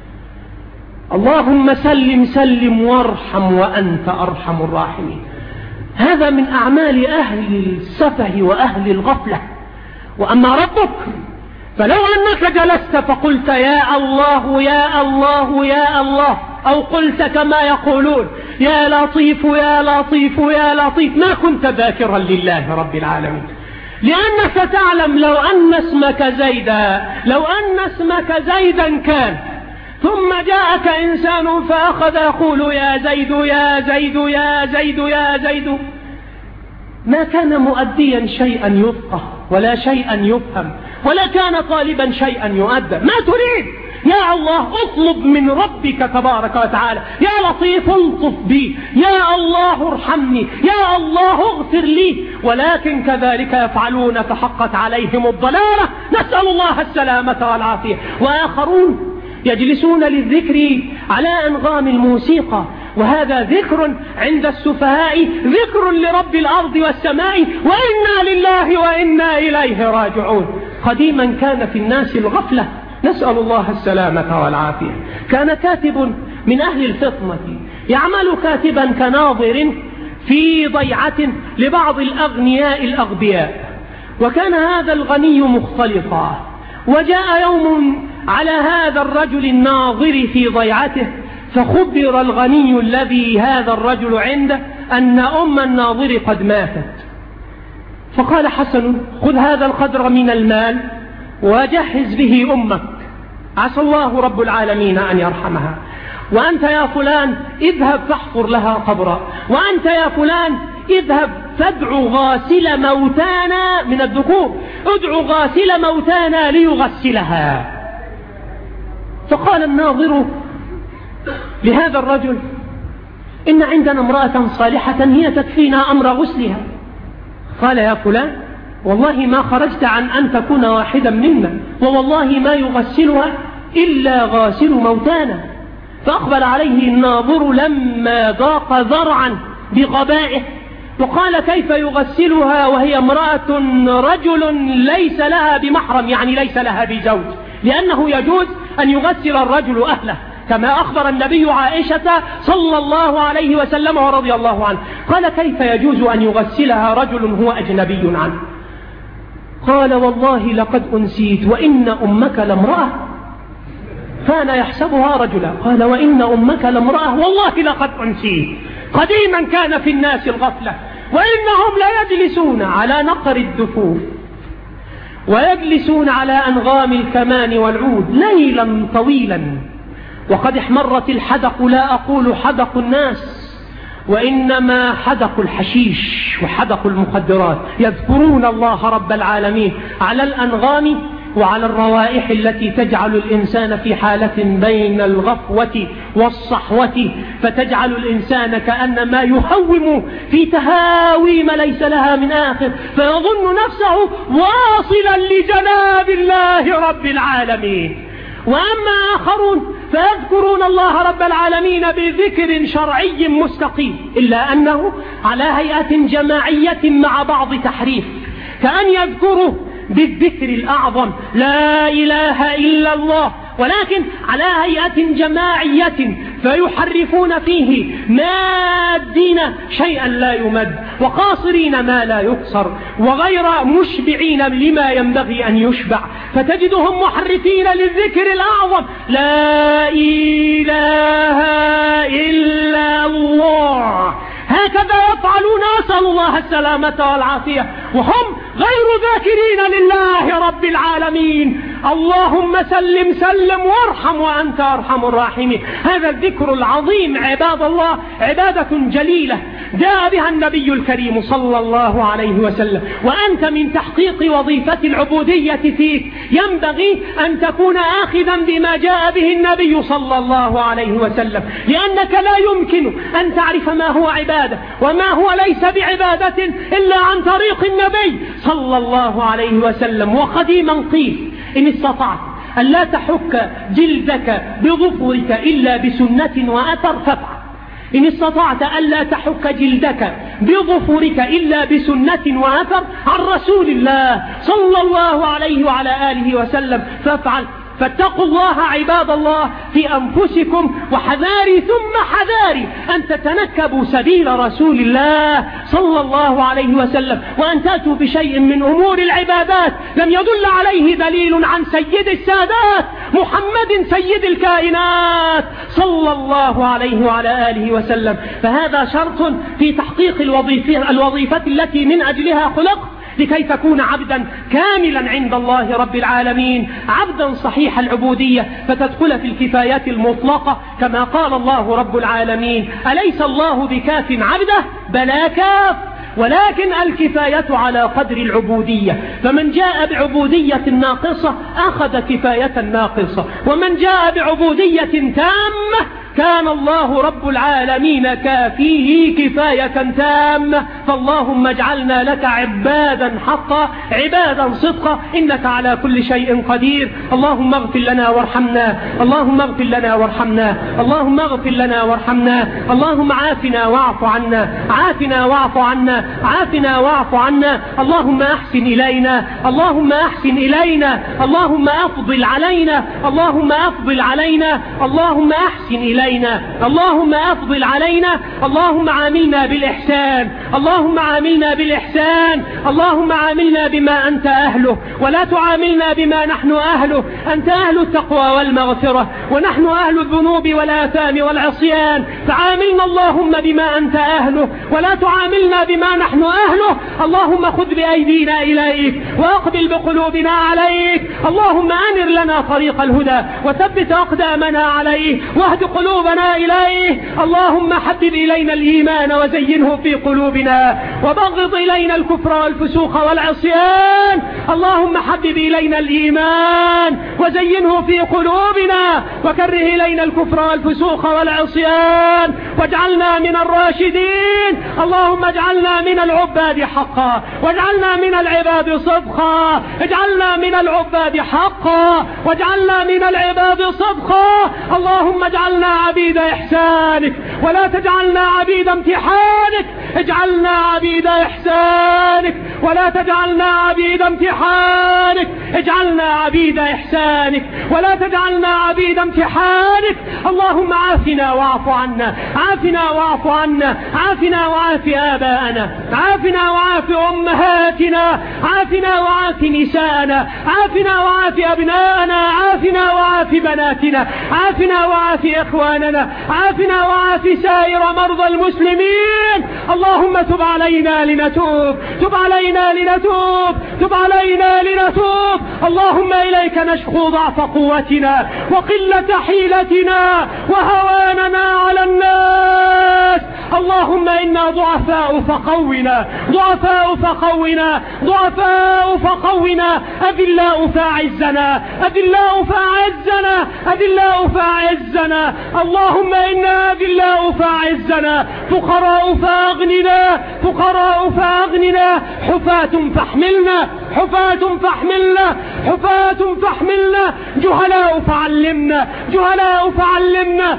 اللهم سلم سلم وارحم وأنت أرحم الراحمين. هذا من أعمال أهل السفه وأهل الغفلة. وأما ربك فلو أنك جلست فقلت يا الله يا الله يا الله، أو قلت كما يقولون يا لطيف يا لطيف يا لطيف، ما كنت ذاكرا لله رب العالمين، لأنك تعلم لو أن اسمك زيدا كان، ثم جاءك إنسان فأخذ يقول يا زيد يا زيد يا زيد يا زيد، ما كان مؤديا شيئا يفقه ولا شيئا يفهم، ولا كان طالبا شيئا يؤدى. ما تريد؟ يا الله اطلب من ربك تبارك وتعالى يا لطيف الطف بي، يا الله ارحمني، يا الله اغفر لي، ولكن كذلك يفعلون فحقت عليهم الضلالة، نسأل الله السلامة والعافية. وآخرون يجلسون للذكر على أنغام الموسيقى، وهذا ذكر عند السفهاء، ذكر لرب الأرض والسماء، وإنا لله وإنا إليه راجعون. قديما كان في الناس الغفلة، نسأل الله السلامة والعافية. كان كاتب من أهل الفطنة يعمل كاتبا كناظر في ضيعة لبعض الأغنياء الأغبياء، وكان هذا الغني مختلطا، وجاء يوم على هذا الرجل الناظر في ضيعته، فخبر الغني الذي هذا الرجل عنده أن أم الناظر قد ماتت، فقال حسن خذ هذا القدر من المال وجهز به أمك، عسى الله رب العالمين أن يرحمها، وأنت يا فلان اذهب فاحفر لها قبرا، وأنت يا فلان اذهب فادعو غاسل موتانا من الذكور، ادعو غاسل موتانا ليغسلها. فقال الناظر لهذا الرجل إن عندنا امرأة صالحة هي تكفينا أمر غسلها. قال يا فلان والله ما خرجت عن أن تكون واحدا منا، ووالله ما يغسلها إلا غاسل موتانا. فأقبل عليه الناظر لما ضاق ذرعا بغبائه وقال كيف يغسلها وهي امرأة رجل ليس لها بمحرم، يعني ليس لها بزوج، لأنه يجوز أن يغسل الرجل أهله كما أخبر النبي عائشة صلى الله عليه وسلم ورضي الله عنه. قال كيف يجوز أن يغسلها رجل هو أجنبي عنه؟ قال والله لقد أنسيت وإن أمك لامرأة. كان يحسبها رجلا، قال وإن أمك لامرأة، والله لقد أنسيت. قديما كان في الناس الغفلة، وإنهم لا يجلسون على نقر الدفوف ويجلسون على أنغام الكمان والعود ليلا طويلا، وقد احمرت الحدق، لا أقول حدق الناس وإنما حدق الحشيش وحدق المخدرات، يذكرون الله رب العالمين على الأنغام وعلى الروائح التي تجعل الإنسان في حالة بين الغفوة والصحوة، فتجعل الإنسان كأنما يهوم في تهاويم ليس لها من آخر، فيظن نفسه واصلا لجناب الله رب العالمين. وأما آخرون فيذكرون الله رب العالمين بذكر شرعي مستقيم، إلا أنه على هيئة جماعية مع بعض تحريف، كأن يذكره بالذكر الأعظم لا إله إلا الله، ولكن على هيئة جماعية، فيحرفون فيه مادين شيئا لا يمد، وقاصرين ما لا يقصر، وغير مشبعين لما ينبغي أن يشبع، فتجدهم محرفين للذكر الأعظم لا إله إلا الله. هكذا يفعلون، أسأل الله السلامة والعافية، وهم غير ذاكرين لله رب العالمين. اللهم سلم سلم وارحم وأنت أرحم الراحمين. هذا الذكر العظيم عباد الله عبادة جليلة جاء بها النبي الكريم صلى الله عليه وسلم، وأنت من تحقيق وظيفة العبودية فيك ينبغي أن تكون آخذا بما جاء به النبي صلى الله عليه وسلم، لأنك لا يمكن أن تعرف ما هو عبادة وما هو ليس بعبادة إلا عن طريق النبي صلى الله عليه وسلم. وقديما قيل إن استطعت أن لا تحك جلدك بظفرك إلا بسنة وأثر فافعل. إن استطعت أن لا تحك جلدك بظفرك إلا بسنة وأثر عن رسول الله صلى الله عليه وعلى آله وسلم فافعل. فاتقوا الله عباد الله في أنفسكم، وحذاري ثم حذاري أن تتنكبوا سبيل رسول الله صلى الله عليه وسلم، وأن تأتوا بشيء من أمور العبادات لم يدل عليه دليل عن سيد السادات محمد سيد الكائنات صلى الله عليه وعلى آله وسلم. فهذا شرط في تحقيق الوظيفة التي من أجلها خلق، لكي تكون عبدا كاملا عند الله رب العالمين، عبدا صحيح العبودية، فتدخل في الكفايات المطلقة كما قال الله رب العالمين: أليس الله بكاف عبده؟ بلى كاف، ولكن الكفاية على قدر العبودية. فمن جاء بعبودية ناقصة أخذ كفاية ناقصة، ومن جاء بعبودية تامة كان الله رب العالمين كافيه كفاية تامة. فاللهم اجعلنا لك عبادا حقا، عبادا صدقا، إنك على كل شيء قدير. اللهم اغفر لنا وارحمنا، اللهم اغفر لنا وارحمنا، اللهم اغفر لنا وارحمنا، اللهم عافنا واعف عنا، عافنا واعف عنا، عافنا واعف عنا. اللهم أحسن إلينا، اللهم أحسن إلينا، اللهم أفضل علينا، اللهم أفضل علينا، اللهم أحسن إلينا، اللهم أفضل علينا. اللهم عاملنا بالإحسان، اللهم عاملنا بالإحسان، اللهم عاملنا بما أنت أهله، ولا تعاملنا بما نحن أهله. أنت أهل التقوى والمغفرة، ونحن أهل الذنوب والآثام والعصيان، فعاملنا اللهم بما أنت أهله، ولا تعاملنا بما نحن أهله. اللهم خذ بأيدينا إليك، وأقبل بقلوبنا عليك. اللهم أنر لنا طريق الهدى، وثبت أقدامنا عليه، واهد قلوبنا إليه. اللهم حبب إلينا الإيمان وزينه في قلوبنا، وبغض إلينا الكفر والفسوق والعصيان. اللهم حبب إلينا الإيمان وزينه في قلوبنا، وكره إلينا الكفر والفسوق والعصيان، واجعلنا من الراشدين. اللهم اجعلنا من العباد حقا، واجعلنا من العباد صدقا، اجعلنا من العباد حقا، واجعلنا من العباد صدقا. اللهم اجعلنا عبيد إحسانك، ولا تجعلنا عبيد امتحانك. اجعلنا عبيد إحسانك، ولا تجعلنا عبيد امتحانك. اجعلنا عبيد إحسانك، ولا تجعلنا عبيد امتحانك. اللهم عافنا واعف عنا، عافنا واعف عنا، عافنا وعاف آباءنا، عافنا وعاف أمهاتنا، عافنا وعاف نساءنا، عافنا وعاف أبناءنا، عافنا وعاف بناتنا، عافنا وعاف إخواننا، عافنا وعاف سائر مرضى المسلمين. اللهم تب علينا لنتوب، تب علينا لنتوب، تب علينا لنتوب. اللهم إليك نشكو ضعف قوتنا وقلة حيلتنا وهواننا على الناس. اللهم إنا ضعفاء فقونا، ضعفاء فقونا، ضعفاء فقونا، أذلاء فأعزنا، أذلاء فأعزنا، أذلاء فأعزنا. اللهم إنا أذلاء فأعزنا، فقراء فأغننا، فقراء فأغننا، حفاة فاحملنا، حفاة فاحملنا، حفاة فاحملنا، جهلاء فعلمنا، جهلاء فعلمنا،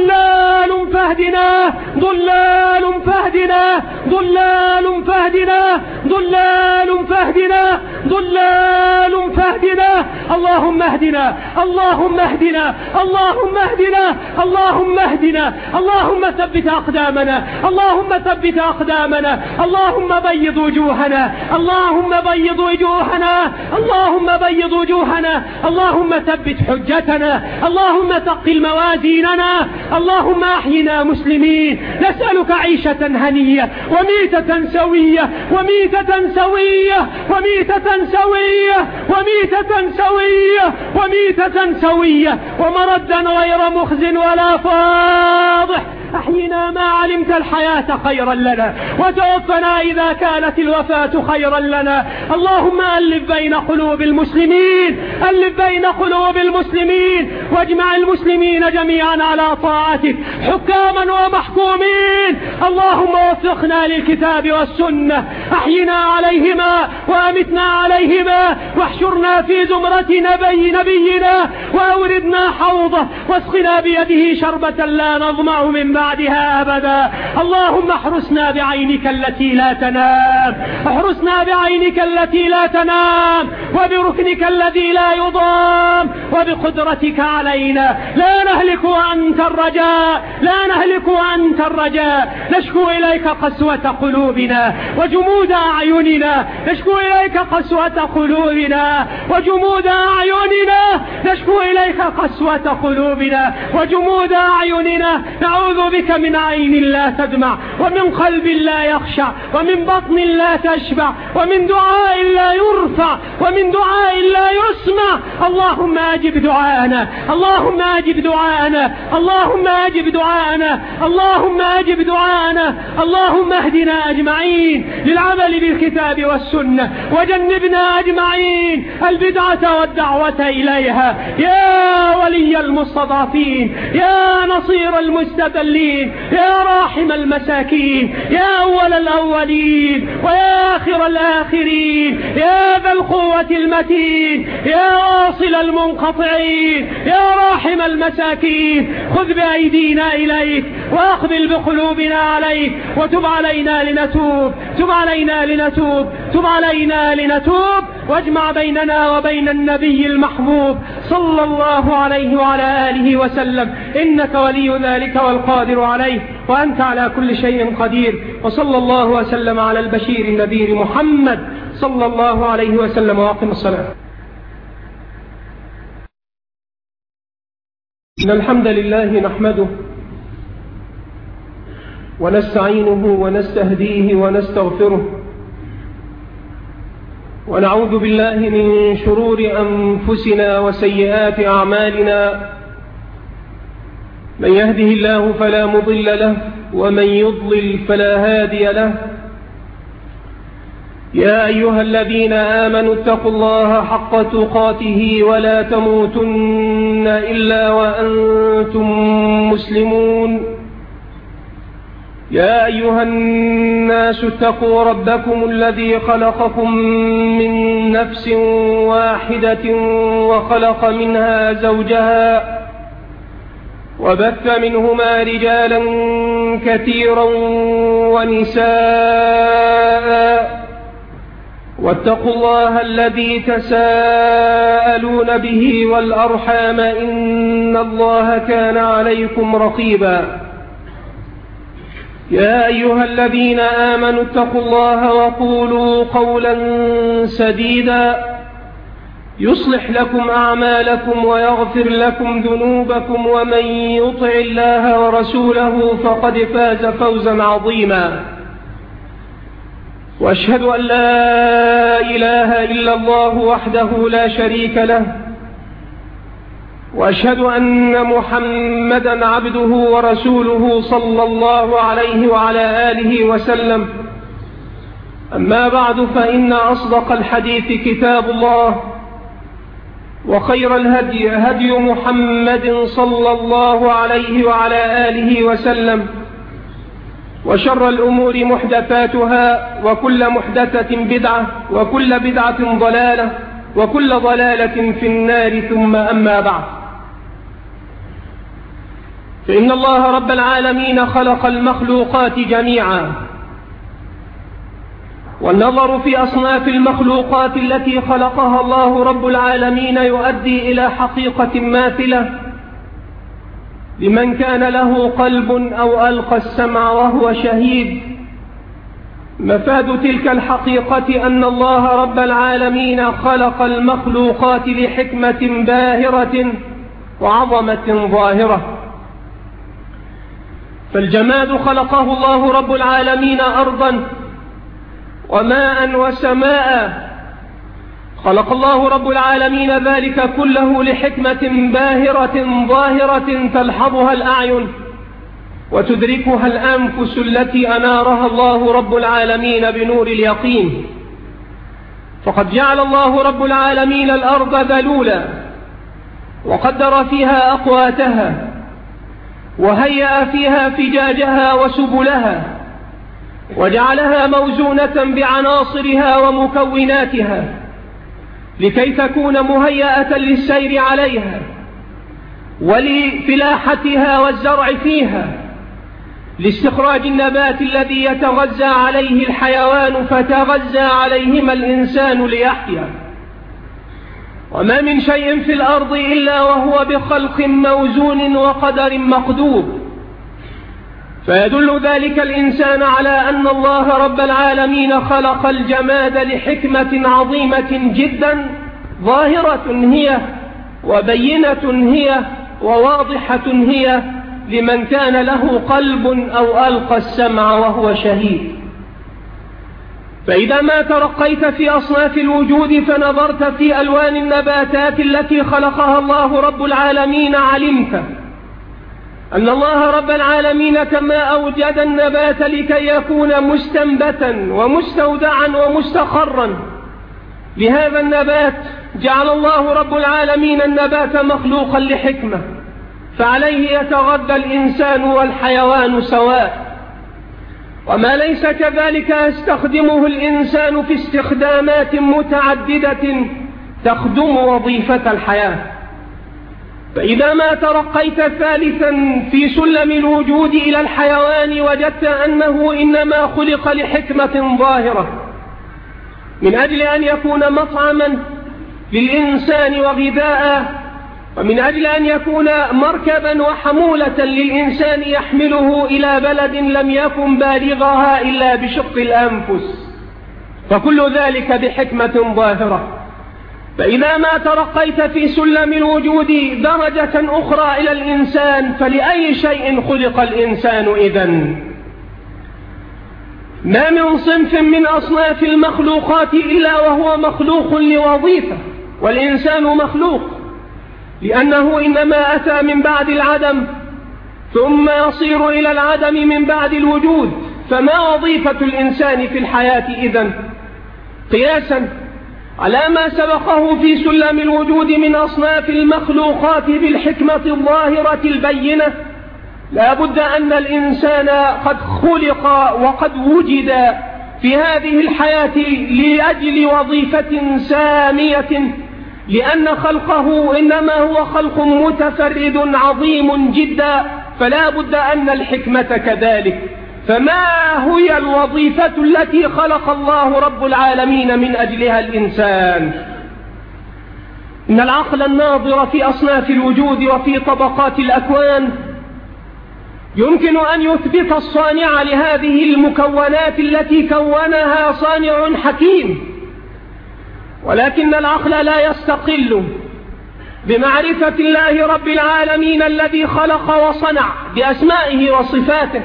ضلال فاهدنا، ضلال فاهدنا، ضلال فاهدنا، ضلال فاهدنا، ضلال فاهدنا. اللهم اهدنا، اللهم اهدنا، اهدنا اللهم اهدنا اللهم اهدنا اللهم ثبت أقدامنا اللهم ثبت أقدامنا اللهم بيض وجوهنا اللهم بيض وجوهنا اللهم بيض وجوهنا اللهم ثبت حجتنا اللهم ثقل موازيننا اللهم أحينا مسلمين نسألك عيشة هنية وميتة سوية وميتة سوية وميتة سوية وميتة سوية وميتة سوية ومردا غير مخز ولا فاضح. أحينا ما علمت الحياة خيرا لنا وتوفنا إذا كانت الوفاة خيرا لنا. اللهم ألف بين قلوب المسلمين ألف بين قلوب المسلمين واجمع المسلمين جميعا على طاعتك حكاما ومحكومين. اللهم وفقنا للكتاب والسنة أحينا عليهما وأمتنا عليهما واحشرنا في زمرة نبينا وأوردنا حوضه واسقنا بيده شربة لا نظمأ من بعدها أبدا. اللهم احرسنا بعينك التي لا تنام احرسنا بعينك التي لا تنام وبركنك الذي لا يضام وبقدرتك علينا لا نهلك وأنت الرجاء لا نهلك وأنت الرجاء. نشكو إليك قسوة قلوبنا وجمود أعيننا نشكو إليك قسوة قلوبنا وجمود أعيننا نشكو إليك قسوة قلوبنا وجمود أعيننا. نعوذ بك من عين لا تدمع ومن قلب لا يخشع ومن بطن لا تشبع ومن دعاء لا يرفع ومن دعاء لا يسمع. اللهم أجب دعاءنا اللهم أجب دعاءنا اللهم أجب دعاءنا اللهم أجب دعاءنا. اللهم اهدنا أجمعين للعمل بالكتاب والسنة وجنبنا أجمعين البدعة والدعوة إليها. يا ولي المستضعفين يا نصير المستذلين يا راحم المساكين يا أول الأولين ويا آخر الآخرين يا ذا القوة المتين يا واصل المنقطعين يا راحم المساكين خذ بأيدينا إليك وأقبل بقلوبنا عليك وتب علينا لنتوب تب علينا لنتوب تب علينا لنتوب واجمع بيننا وبين النبي المحبوب صلى الله عليه وعلى آله وسلم إنك ولي ذلك والقادر عليه وأنت على كل شيء قدير. وصلى الله وسلم على البشير النذير محمد صلى الله عليه وسلم. واقم الصلاة. إن الحمد لله نحمده ونستعينه ونستهديه ونستغفره ونعوذ بالله من شرور أنفسنا وسيئات أعمالنا. من يهده الله فلا مضل له ومن يضلل فلا هادي له. يا أيها الذين آمنوا اتقوا الله حق تقاته ولا تموتن إلا وأنتم مسلمون. يا أيها الناس اتقوا ربكم الذي خلقكم من نفس واحدة وخلق منها زوجها وبث منهما رجالا كثيرا ونساء واتقوا الله الذي تساءلون به والأرحام إن الله كان عليكم رقيبا. يا أيها الذين آمنوا اتقوا الله وقولوا قولا سديدا يصلح لكم أعمالكم ويغفر لكم ذنوبكم ومن يطع الله ورسوله فقد فاز فوزا عظيما. وأشهد أن لا إله إلا الله وحده لا شريك له وأشهد أن محمدا عبده ورسوله صلى الله عليه وعلى آله وسلم. أما بعد فإن أصدق الحديث كتاب الله وخير الهدي هدي محمد صلى الله عليه وعلى آله وسلم وشر الأمور محدثاتها وكل محدثة بدعة وكل بدعة ضلالة وكل ضلالة في النار. ثم أما بعد فإن الله رب العالمين خلق المخلوقات جميعا والنظر في أصناف المخلوقات التي خلقها الله رب العالمين يؤدي إلى حقيقة ماثلة لمن كان له قلب أو ألقى السمع وهو شهيد. مفاد تلك الحقيقة أن الله رب العالمين خلق المخلوقات لحكمة باهرة وعظمة ظاهرة. فالجماد خلقه الله رب العالمين أرضا وماء وسماء، خلق الله رب العالمين ذلك كله لحكمة باهرة ظاهرة تلحظها الأعين وتدركها الأنفس التي أنارها الله رب العالمين بنور اليقين. فقد جعل الله رب العالمين الأرض ذلولا وقدر فيها أقواتها وهيأ فيها فجاجها وسبلها وجعلها موزونة بعناصرها ومكوناتها لكي تكون مهيئة للسير عليها ولفلاحتها والزرع فيها، لاستخراج النبات الذي يتغذى عليه الحيوان فتغذى عليهما الإنسان ليحيا. وما من شيء في الأرض إلا وهو بخلق موزون وقدر مقدور. فيدل ذلك الإنسان على أن الله رب العالمين خلق الجماد لحكمة عظيمة جدا ظاهرة هي وبينة هي وواضحة هي لمن كان له قلب أو ألقى السمع وهو شهيد. فإذا ما ترقيت في أصناف الوجود فنظرت في ألوان النباتات التي خلقها الله رب العالمين علمت أن الله رب العالمين كما أوجد النبات لكي يكون مستنبتا ومستودعا ومستقرا لهذا النبات، جعل الله رب العالمين النبات مخلوقا لحكمة، فعليه يتغذى الإنسان والحيوان سواء. وما ليس كذلك يستخدمه الإنسان في استخدامات متعددة تخدم وظيفة الحياة. فإذا ما ترقيت ثالثا في سلم الوجود إلى الحيوان وجدت أنه إنما خلق لحكمة ظاهرة من أجل أن يكون مطعما للإنسان وغذاء، ومن أجل أن يكون مركبا وحمولة للإنسان يحمله إلى بلد لم يكن بالغها إلا بشق الأنفس، فكل ذلك بحكمة ظاهرة. فإذا ما ترقيت في سلم الوجود درجة أخرى إلى الإنسان فلأي شيء خلق الإنسان إذن؟ ما من صنف من أصناف المخلوقات إلا وهو مخلوق لوظيفة، والإنسان مخلوق لأنه إنما أتى من بعد العدم ثم يصير إلى العدم من بعد الوجود. فما وظيفة الإنسان في الحياة إذن؟ قياسا على ما سبقه في سلم الوجود من أصناف المخلوقات بالحكمة الظاهرة البينة، لا بد أن الإنسان قد خلق وقد وجد في هذه الحياة لأجل وظيفة سامية، لأن خلقه إنما هو خلق متفرد عظيم جدا، فلا بد أن الحكمة كذلك. فما هي الوظيفة التي خلق الله رب العالمين من أجلها الإنسان؟ إن العقل الناظر في أصناف الوجود وفي طبقات الأكوان يمكن أن يثبت الصانع لهذه المكونات التي كونها صانع حكيم، ولكن العقل لا يستقل بمعرفة الله رب العالمين الذي خلق وصنع بأسمائه وصفاته،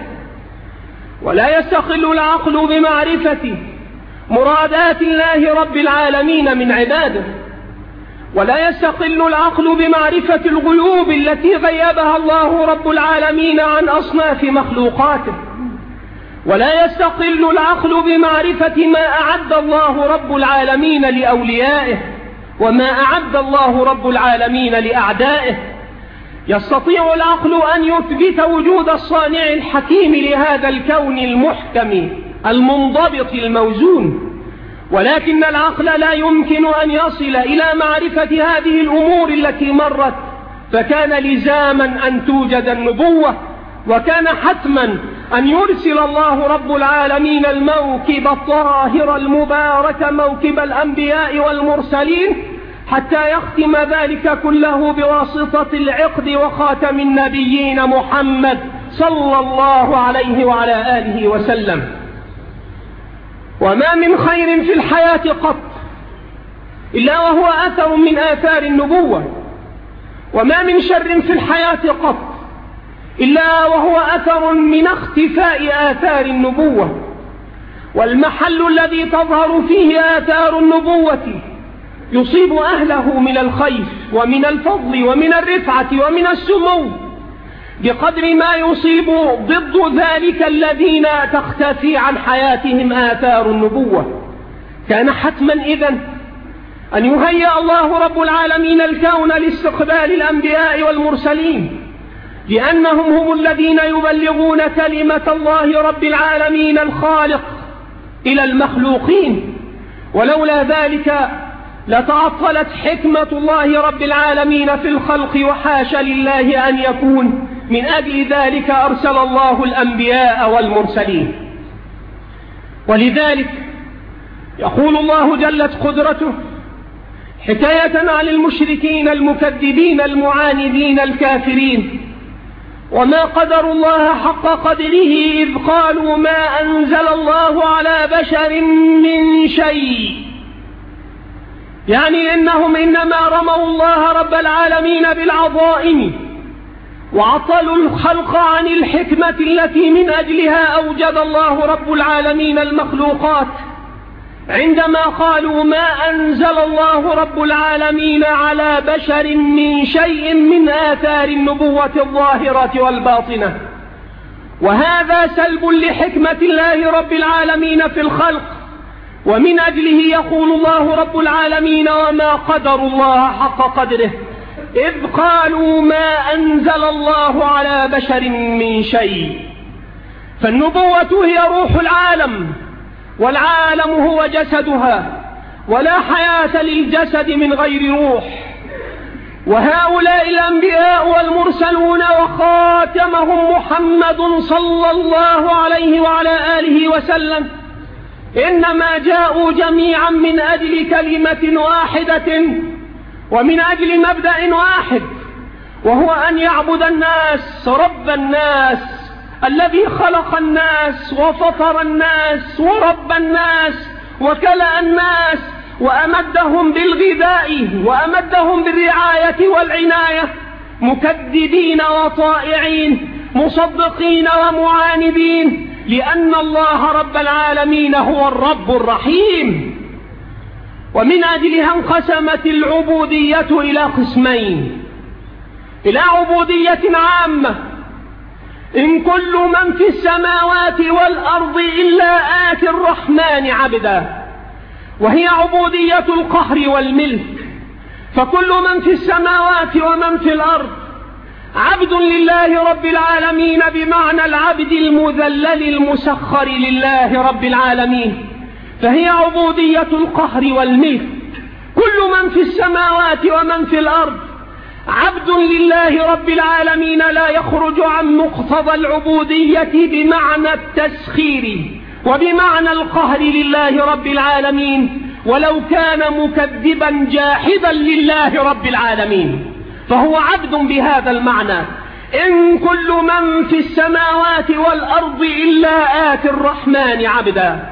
ولا يستقل العقل بمعرفة مرادات الله رب العالمين من عباده، ولا يستقل العقل بمعرفة الغيوب التي غيبها الله رب العالمين عن أصناف مخلوقاته، ولا يستقل العقل بمعرفة ما أعد الله رب العالمين لأوليائه وما أعد الله رب العالمين لأعدائه. يستطيع العقل أن يثبت وجود الصانع الحكيم لهذا الكون المحكم المنضبط الموزون، ولكن العقل لا يمكن أن يصل إلى معرفة هذه الأمور التي مرت، فكان لزاما أن توجد النبوة، وكان حتما أن يرسل الله رب العالمين الموكب الطاهر المبارك موكب الأنبياء والمرسلين حتى يختم ذلك كله بواسطة العقد وخاتم النبيين محمد صلى الله عليه وعلى آله وسلم. وما من خير في الحياة قط إلا وهو أثر من آثار النبوة، وما من شر في الحياة قط إلا وهو أثر من اختفاء آثار النبوة. والمحل الذي تظهر فيه آثار النبوة يصيب أهله من الخير ومن الفضل ومن الرفعة ومن السمو بقدر ما يصيب ضد ذلك الذين تختفي عن حياتهم آثار النبوة. كان حتما إذن أن يهيئ الله رب العالمين الكون لاستقبال الأنبياء والمرسلين، لأنهم هم الذين يبلغون كلمة الله رب العالمين الخالق إلى المخلوقين. ولولا ذلك لتعطلت حكمة الله رب العالمين في الخلق، وحاش لله أن يكون من أجل ذلك أرسل الله الأنبياء والمرسلين. ولذلك يقول الله جلت قدرته حكاية عن المشركين المكذبين المعاندين الكافرين: وما قدروا الله حق قدره إذ قالوا ما أنزل الله على بشر من شيء. يعني إنهم إنما رموا الله رب العالمين بالعظائم، وعطلوا الخلق عن الحكمة التي من أجلها أوجد الله رب العالمين المخلوقات، عندما قالوا ما أنزل الله رب العالمين على بشر من شيء من آثار النبوة الظاهرة والباطنة. وهذا سلب لحكمة الله رب العالمين في الخلق، ومن أجله يقول الله رب العالمين: وما قدروا الله حق قدره إذ قالوا ما أنزل الله على بشر من شيء. فالنبوة هي روح العالم، والعالم هو جسدها، ولا حياة للجسد من غير روح. وهؤلاء الأنبياء والمرسلون وخاتمهم محمد صلى الله عليه وعلى آله وسلم إنما جاءوا جميعا من أجل كلمة واحدة ومن أجل مبدأ واحد، وهو أن يعبد الناس رب الناس الذي خلق الناس وفطر الناس ورب الناس وكلأ الناس، وأمدهم بالغذاء وأمدهم بالرعاية والعناية، مكذبين وطائعين، مصدقين ومعاندين، لأن الله رب العالمين هو الرب الرحيم. ومن أجلها انقسمت العبودية إلى قسمين: إلى عبودية عامة إن كل من في السماوات والأرض إلا آتي الرحمن عبدا، وهي عبودية القهر والملك. فكل من في السماوات ومن في الأرض عبد لله رب العالمين، بمعنى العبد المذلل المسخر لله رب العالمين، فهي عبودية القهر والملك. كل من في السماوات ومن في الأرض عبد لله رب العالمين، لا يخرج عن مقتضى العبودية بمعنى التسخير وبمعنى القهر لله رب العالمين، ولو كان مكذبا جاحدا لله رب العالمين فهو عبد بهذا المعنى. إن كل من في السماوات والأرض إلا آتي الرحمن عبدا.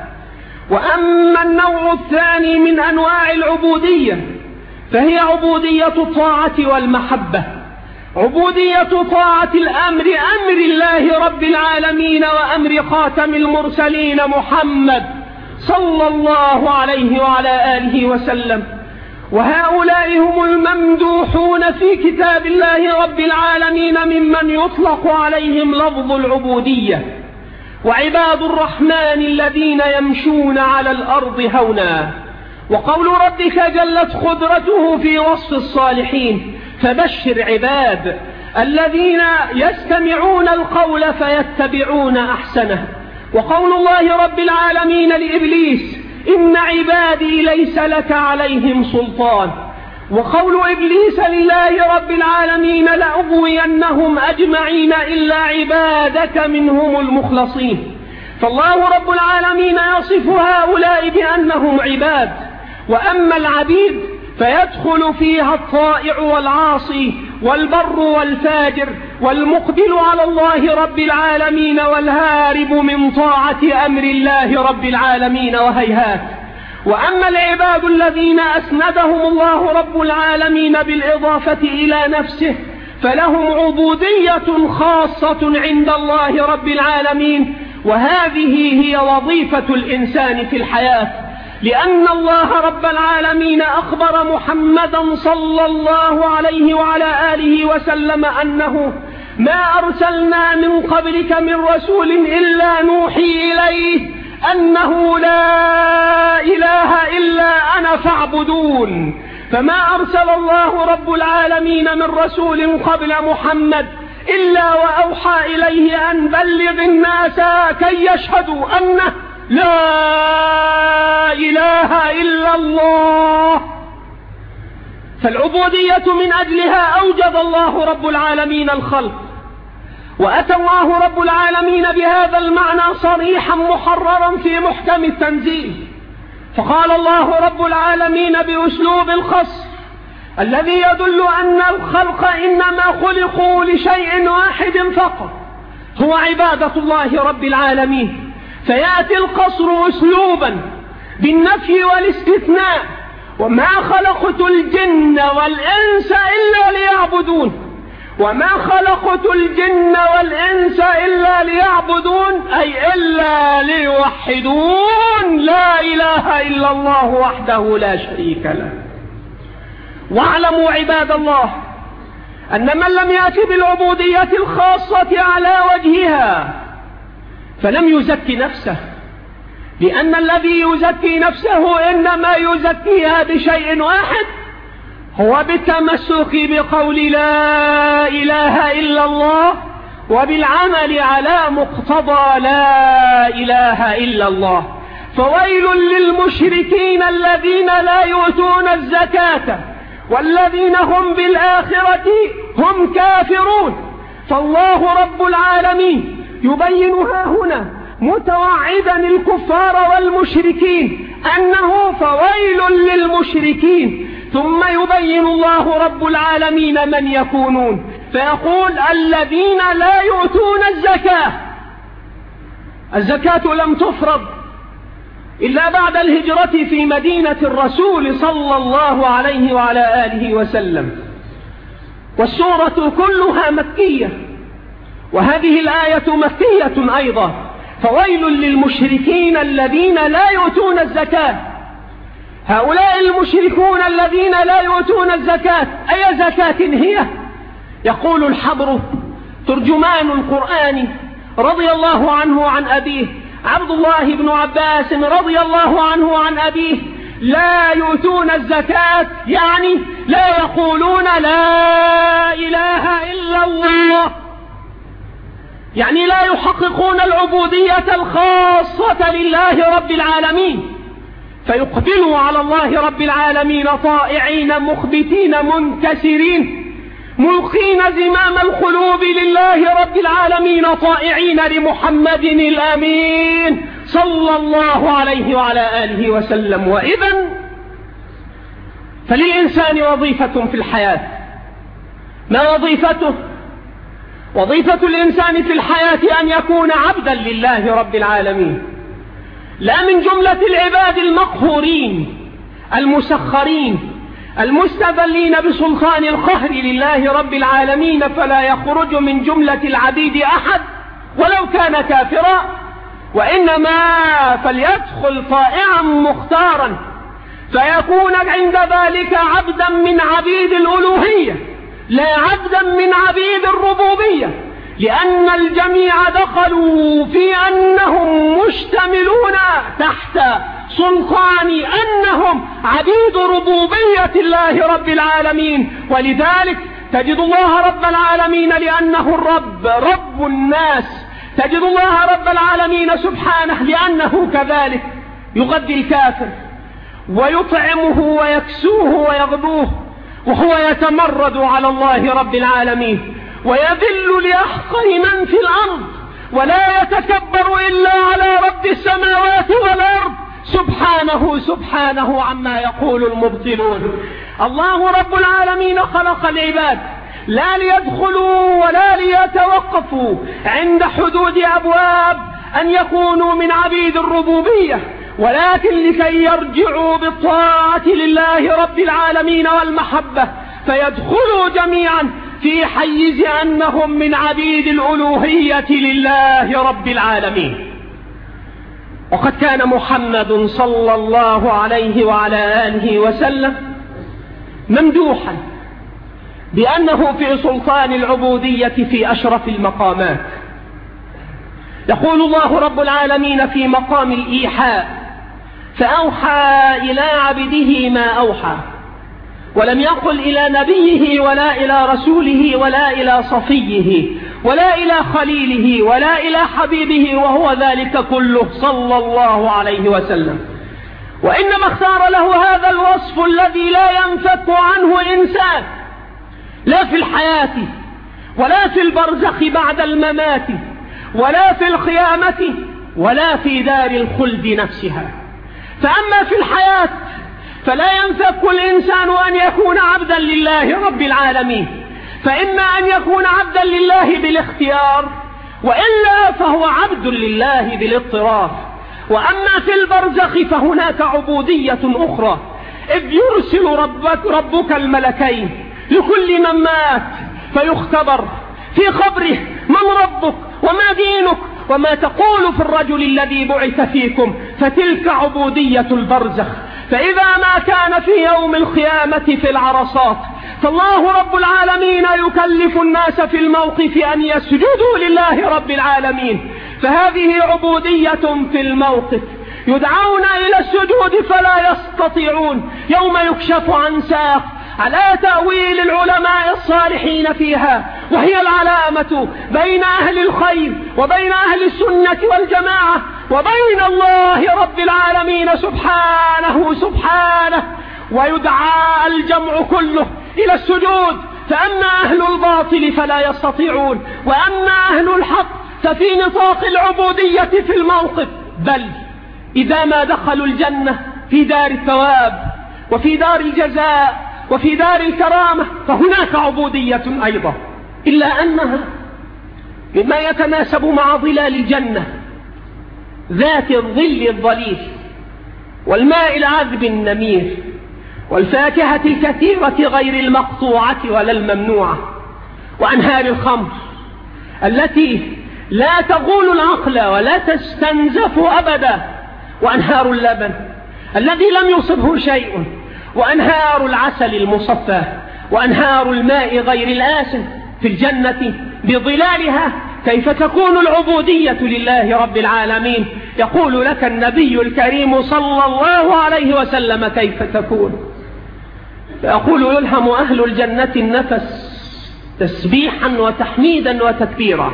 وأما النوع الثاني من أنواع العبودية فهي عبودية الطاعة والمحبة، عبودية طاعة الأمر، أمر الله رب العالمين وأمر خاتم المرسلين محمد صلى الله عليه وعلى آله وسلم. وهؤلاء هم الممدوحون في كتاب الله رب العالمين ممن يطلق عليهم لفظ العبودية: وعباد الرحمن الذين يمشون على الأرض هونا. وقول ربك جلت قدرته في وصف الصالحين: فبشر عباد الذين يستمعون القول فيتبعون أحسنه. وقول الله رب العالمين لإبليس: إن عبادي ليس لك عليهم سلطان. وقول إبليس لله رب العالمين: لأغوينهم أجمعين إلا عبادك منهم المخلصين. فالله رب العالمين يصف هؤلاء بأنهم عباد. وأما العبيد فيدخل فيها الطائع والعاصي والبر والفاجر والمقبل على الله رب العالمين والهارب من طاعة أمر الله رب العالمين وهيهات. وأما العباد الذين أسندهم الله رب العالمين بالإضافة إلى نفسه فلهم عبودية خاصة عند الله رب العالمين، وهذه هي وظيفة الإنسان في الحياة، لأن الله رب العالمين أخبر محمدا صلى الله عليه وعلى آله وسلم أنه ما أرسلنا من قبلك من رسول إلا نوحي إليه أنه لا إله إلا أنا فاعبدون. فما أرسل الله رب العالمين من رسول قبل محمد إلا وأوحى إليه أن بلغ الناس كي يشهدوا أنه لا إله إلا الله. فالعبودية من أجلها أوجد الله رب العالمين الخلق، وأتى الله رب العالمين بهذا المعنى صريحا محررا في محكم التنزيل، فقال الله رب العالمين بأسلوب الخص الذي يدل أن الخلق إنما خلقوا لشيء واحد فقط هو عبادة الله رب العالمين، فيأتي القصر أسلوبا بالنفي والاستثناء: وما خلقت الجن والإنس إلا ليعبدون. وما خلقت الجن والإنس إلا ليعبدون أي إلا ليوحدون لا إله إلا الله وحده لا شريك له. واعلموا عباد الله أن من لم يأت بالعبودية الخاصة على وجهها فلم يزكي نفسه، لأن الذي يزكي نفسه إنما يزكيها بشيء واحد، هو بالتمسك بقول لا إله إلا الله وبالعمل على مقتضى لا إله إلا الله. فويل للمشركين الذين لا يؤتون الزكاة والذين هم بالآخرة هم كافرون. فالله رب العالمين يبينها هنا متوعدا الكفار والمشركين أنه فويل للمشركين، ثم يبين الله رب العالمين من يكونون فيقول الذين لا يؤتون الزكاة. الزكاة لم تفرض إلا بعد الهجرة في مدينة الرسول صلى الله عليه وعلى آله وسلم، والسورة كلها مكية، وهذه الآية مكية أيضا. فويل للمشركين الذين لا يؤتون الزكاة. هؤلاء المشركون الذين لا يؤتون الزكاة أي زكاة هي؟ يقول الحبر ترجمان القرآن رضي الله عنه عن أبيه عبد الله بن عباس رضي الله عنه عن أبيه: لا يؤتون الزكاة يعني لا يقولون لا إله إلا الله، يعني لا يحققون العبودية الخاصة لله رب العالمين، فيقبلوا على الله رب العالمين طائعين مخبتين منكسرين ملقين زمام القلوب لله رب العالمين طائعين لمحمد الأمين صلى الله عليه وعلى آله وسلم. وإذن فللإنسان وظيفة في الحياة. ما وظيفته؟ وظيفة الإنسان في الحياة أن يكون عبدا لله رب العالمين، لا من جملة العباد المقهورين المسخرين المستذلين بسلطان القهر لله رب العالمين، فلا يخرج من جملة العبيد أحد ولو كان كافرا، وإنما فليدخل طائعا مختارا فيكون عند ذلك عبدا من عبيد الألوهية لا عبدا من عبيد الربوبية، لأن الجميع دخلوا في أنهم مشتملون تحت سلطان أنهم عبيد ربوبية الله رب العالمين. ولذلك تجد الله رب العالمين لأنه الرب رب الناس، تجد الله رب العالمين سبحانه لأنه كذلك يغذي الكافر ويطعمه ويكسوه ويغذوه، وهو يتمرد على الله رب العالمين ويذل لأحقر من في الأرض ولا يتكبر إلا على رب السماوات والأرض سبحانه عما يقول المبطلون. الله رب العالمين خلق العباد لا ليدخلوا ولا ليتوقفوا عند حدود أبواب أن يكونوا من عبيد الربوبية، ولكن لكي يرجعوا بالطاعة لله رب العالمين والمحبة، فيدخلوا جميعا في حيز أنهم من عبيد الألوهية لله رب العالمين. وقد كان محمد صلى الله عليه وعلى آله وسلم ممدوحا بأنه في سلطان العبودية في أشرف المقامات. يقول الله رب العالمين في مقام الإيحاء: فأوحى إلى عبده ما أوحى، ولم يقل إلى نبيه ولا إلى رسوله ولا إلى صفيه ولا إلى خليله ولا إلى حبيبه، وهو ذلك كله صلى الله عليه وسلم، وإنما اختار له هذا الوصف الذي لا ينفك عنه إنسان، لا في الحياة ولا في البرزخ بعد الممات ولا في القيامة ولا في دار الخلد نفسها. فأما في الحياة فلا ينفك الإنسان أن يكون عبدا لله رب العالمين، فإما أن يكون عبدا لله بالاختيار، وإلا فهو عبد لله بالاضطرار. وأما في البرزخ فهناك عبودية أخرى، إذ يرسل ربك الملكين لكل من مات فيختبر في قبره: من ربك وما دينك وما تقول في الرجل الذي بعث فيكم. فتلك عبودية البرزخ. فإذا ما كان في يوم القيامة في العرصات، فالله رب العالمين يكلف الناس في الموقف أن يسجدوا لله رب العالمين، فهذه عبودية في الموقف. يدعون إلى السجود فلا يستطيعون، يوم يكشف عن ساق على تأويل العلماء الصالحين فيها، وهي العلامة بين أهل الخير وبين أهل السنة والجماعة وبين الله رب العالمين سبحانه. ويدعى الجمع كله إلى السجود، فأما أهل الباطل فلا يستطيعون، وأما أهل الحق ففي نطاق العبودية في الموقف. بل إذا ما دخلوا الجنة في دار الثواب وفي دار الجزاء وفي دار الكرامة فهناك عبودية أيضا، إلا أنها مما يتناسب مع ظلال الجنة ذات الظل الظليل والماء العذب النمير والفاكهة الكثيرة غير المقطوعة ولا الممنوعة، وأنهار الخمر التي لا تغول العقل ولا تستنزف أبدا، وأنهار اللبن الذي لم يصبه شيء، وأنهار العسل المصفى، وأنهار الماء غير الآسن في الجنة بظلالها. كيف تكون العبودية لله رب العالمين؟ يقول لك النبي الكريم صلى الله عليه وسلم كيف تكون. فيقول: يلهم أهل الجنة النفس تسبيحا وتحميدا وتكبيرا.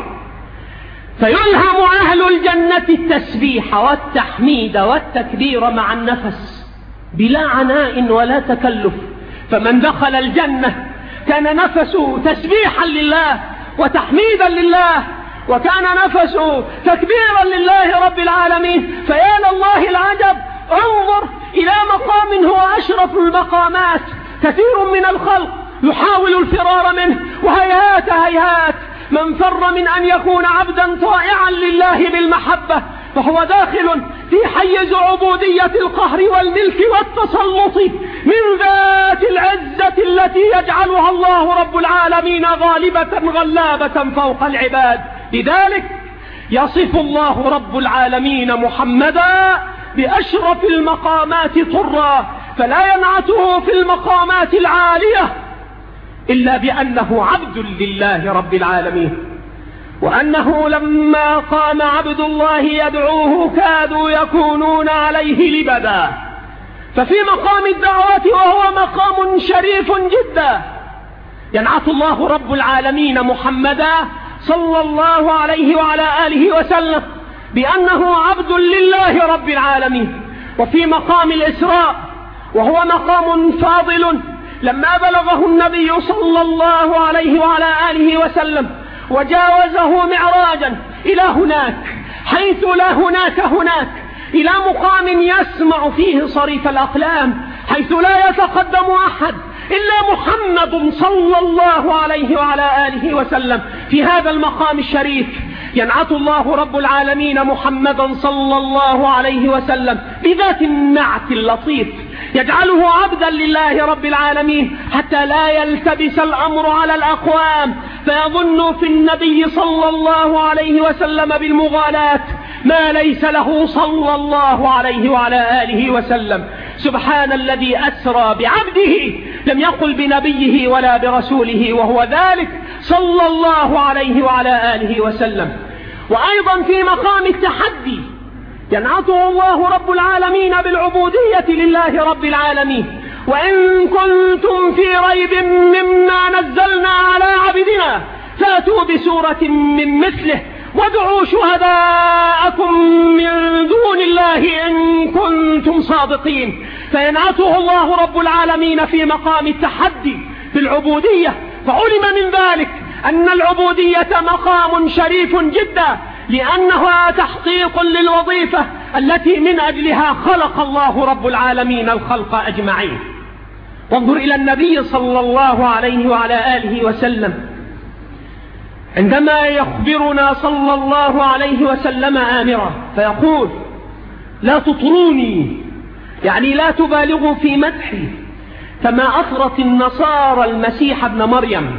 فيلهم أهل الجنة التسبيح والتحميد والتكبير مع النفس بلا عناء ولا تكلف. فمن دخل الجنة كان نفسه تسبيحا لله وتحميدا لله، وكان نفسه تكبيرا لله رب العالمين. فيا لله العجب، انظر إلى مقام هو أشرف المقامات، كثير من الخلق يحاول الفرار منه، وهيهات هيهات من فر من أن يكون عبدا طائعا لله بالمحبة، فهو داخل في حيز عبودية القهر والملك والتسلط من ذات العزة التي يجعلها الله رب العالمين غالبة غلابة فوق العباد. لذلك يصف الله رب العالمين محمدا بأشرف المقامات طرا، فلا ينعته في المقامات العالية إلا بأنه عبد لله رب العالمين، وأنه لما قام عبد الله يدعوه كادوا يكونون عليه لبدا. ففي مقام الدعوات وهو مقام شريف جدا ينعت الله رب العالمين محمدا صلى الله عليه وعلى آله وسلم بأنه عبد لله رب العالمين. وفي مقام الإسراء وهو مقام فاضل لما بلغه النبي صلى الله عليه وعلى آله وسلم وجاوزه معراجا إلى هناك حيث لا هناك إلى مقام يسمع فيه صريف الأقلام، حيث لا يتقدم أحد إلا محمد صلى الله عليه وعلى آله وسلم. في هذا المقام الشريف ينعت الله رب العالمين محمدا صلى الله عليه وسلم بذات النعت اللطيف، يجعله عبدا لله رب العالمين حتى لا يلتبس الأمر على الأقوام فيظن في النبي صلى الله عليه وسلم بالمغالاة ما ليس له صلى الله عليه وعلى آله وسلم. سبحان الذي أسرى بعبده، لم يقل بنبيه ولا برسوله، وهو ذلك صلى الله عليه وعلى آله وسلم. وأيضا في مقام التحدي ينعته الله رب العالمين بالعبودية لله رب العالمين. وإن كنتم في ريب مما نزلنا على عبدنا فأتوا بسورة من مثله وادعوا شهداءكم من دون الله إن كنتم صادقين. فينعته الله رب العالمين في مقام التحدي بالعبودية، فعلم من ذلك أن العبودية مقام شريف جدا، لأنها تحقيق للوظيفة التي من أجلها خلق الله رب العالمين الخلق أجمعين. وانظر إلى النبي صلى الله عليه وعلى آله وسلم عندما يخبرنا صلى الله عليه وسلم آمرا فيقول: لا تطروني، يعني لا تبالغوا في مدحي كما أطرت النصارى المسيح ابن مريم،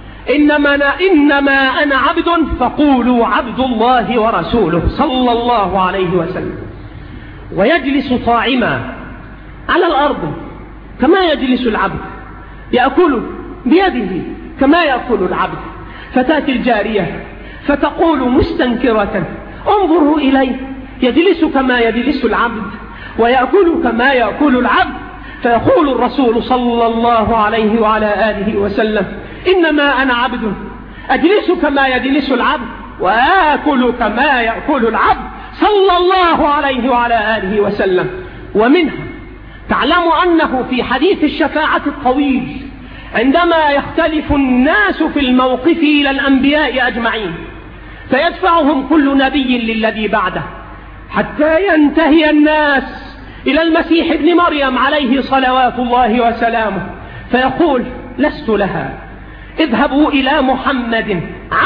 إنما أنا عبد فقولوا عبد الله ورسوله صلى الله عليه وسلم. ويجلس طاعما على الأرض كما يجلس العبد، يأكل بيده كما يأكل العبد. فتأتي الجارية فتقول مستنكرة: انظروا إليه يجلس كما يجلس العبد ويأكل كما يأكل العبد. فيقول الرسول صلى الله عليه وعلى آله وسلم: إنما أنا عبد أجلس كما يجلس العبد وآكل كما يأكل العبد صلى الله عليه وعلى آله وسلم. ومنها تعلم أنه في حديث الشفاعة الطويل عندما يختلف الناس في الموقف إلى الأنبياء أجمعين فيدفعهم كل نبي للذي بعده حتى ينتهي الناس إلى المسيح ابن مريم عليه صلوات الله وسلامه، فيقول: لست لها، اذهبوا إلى محمد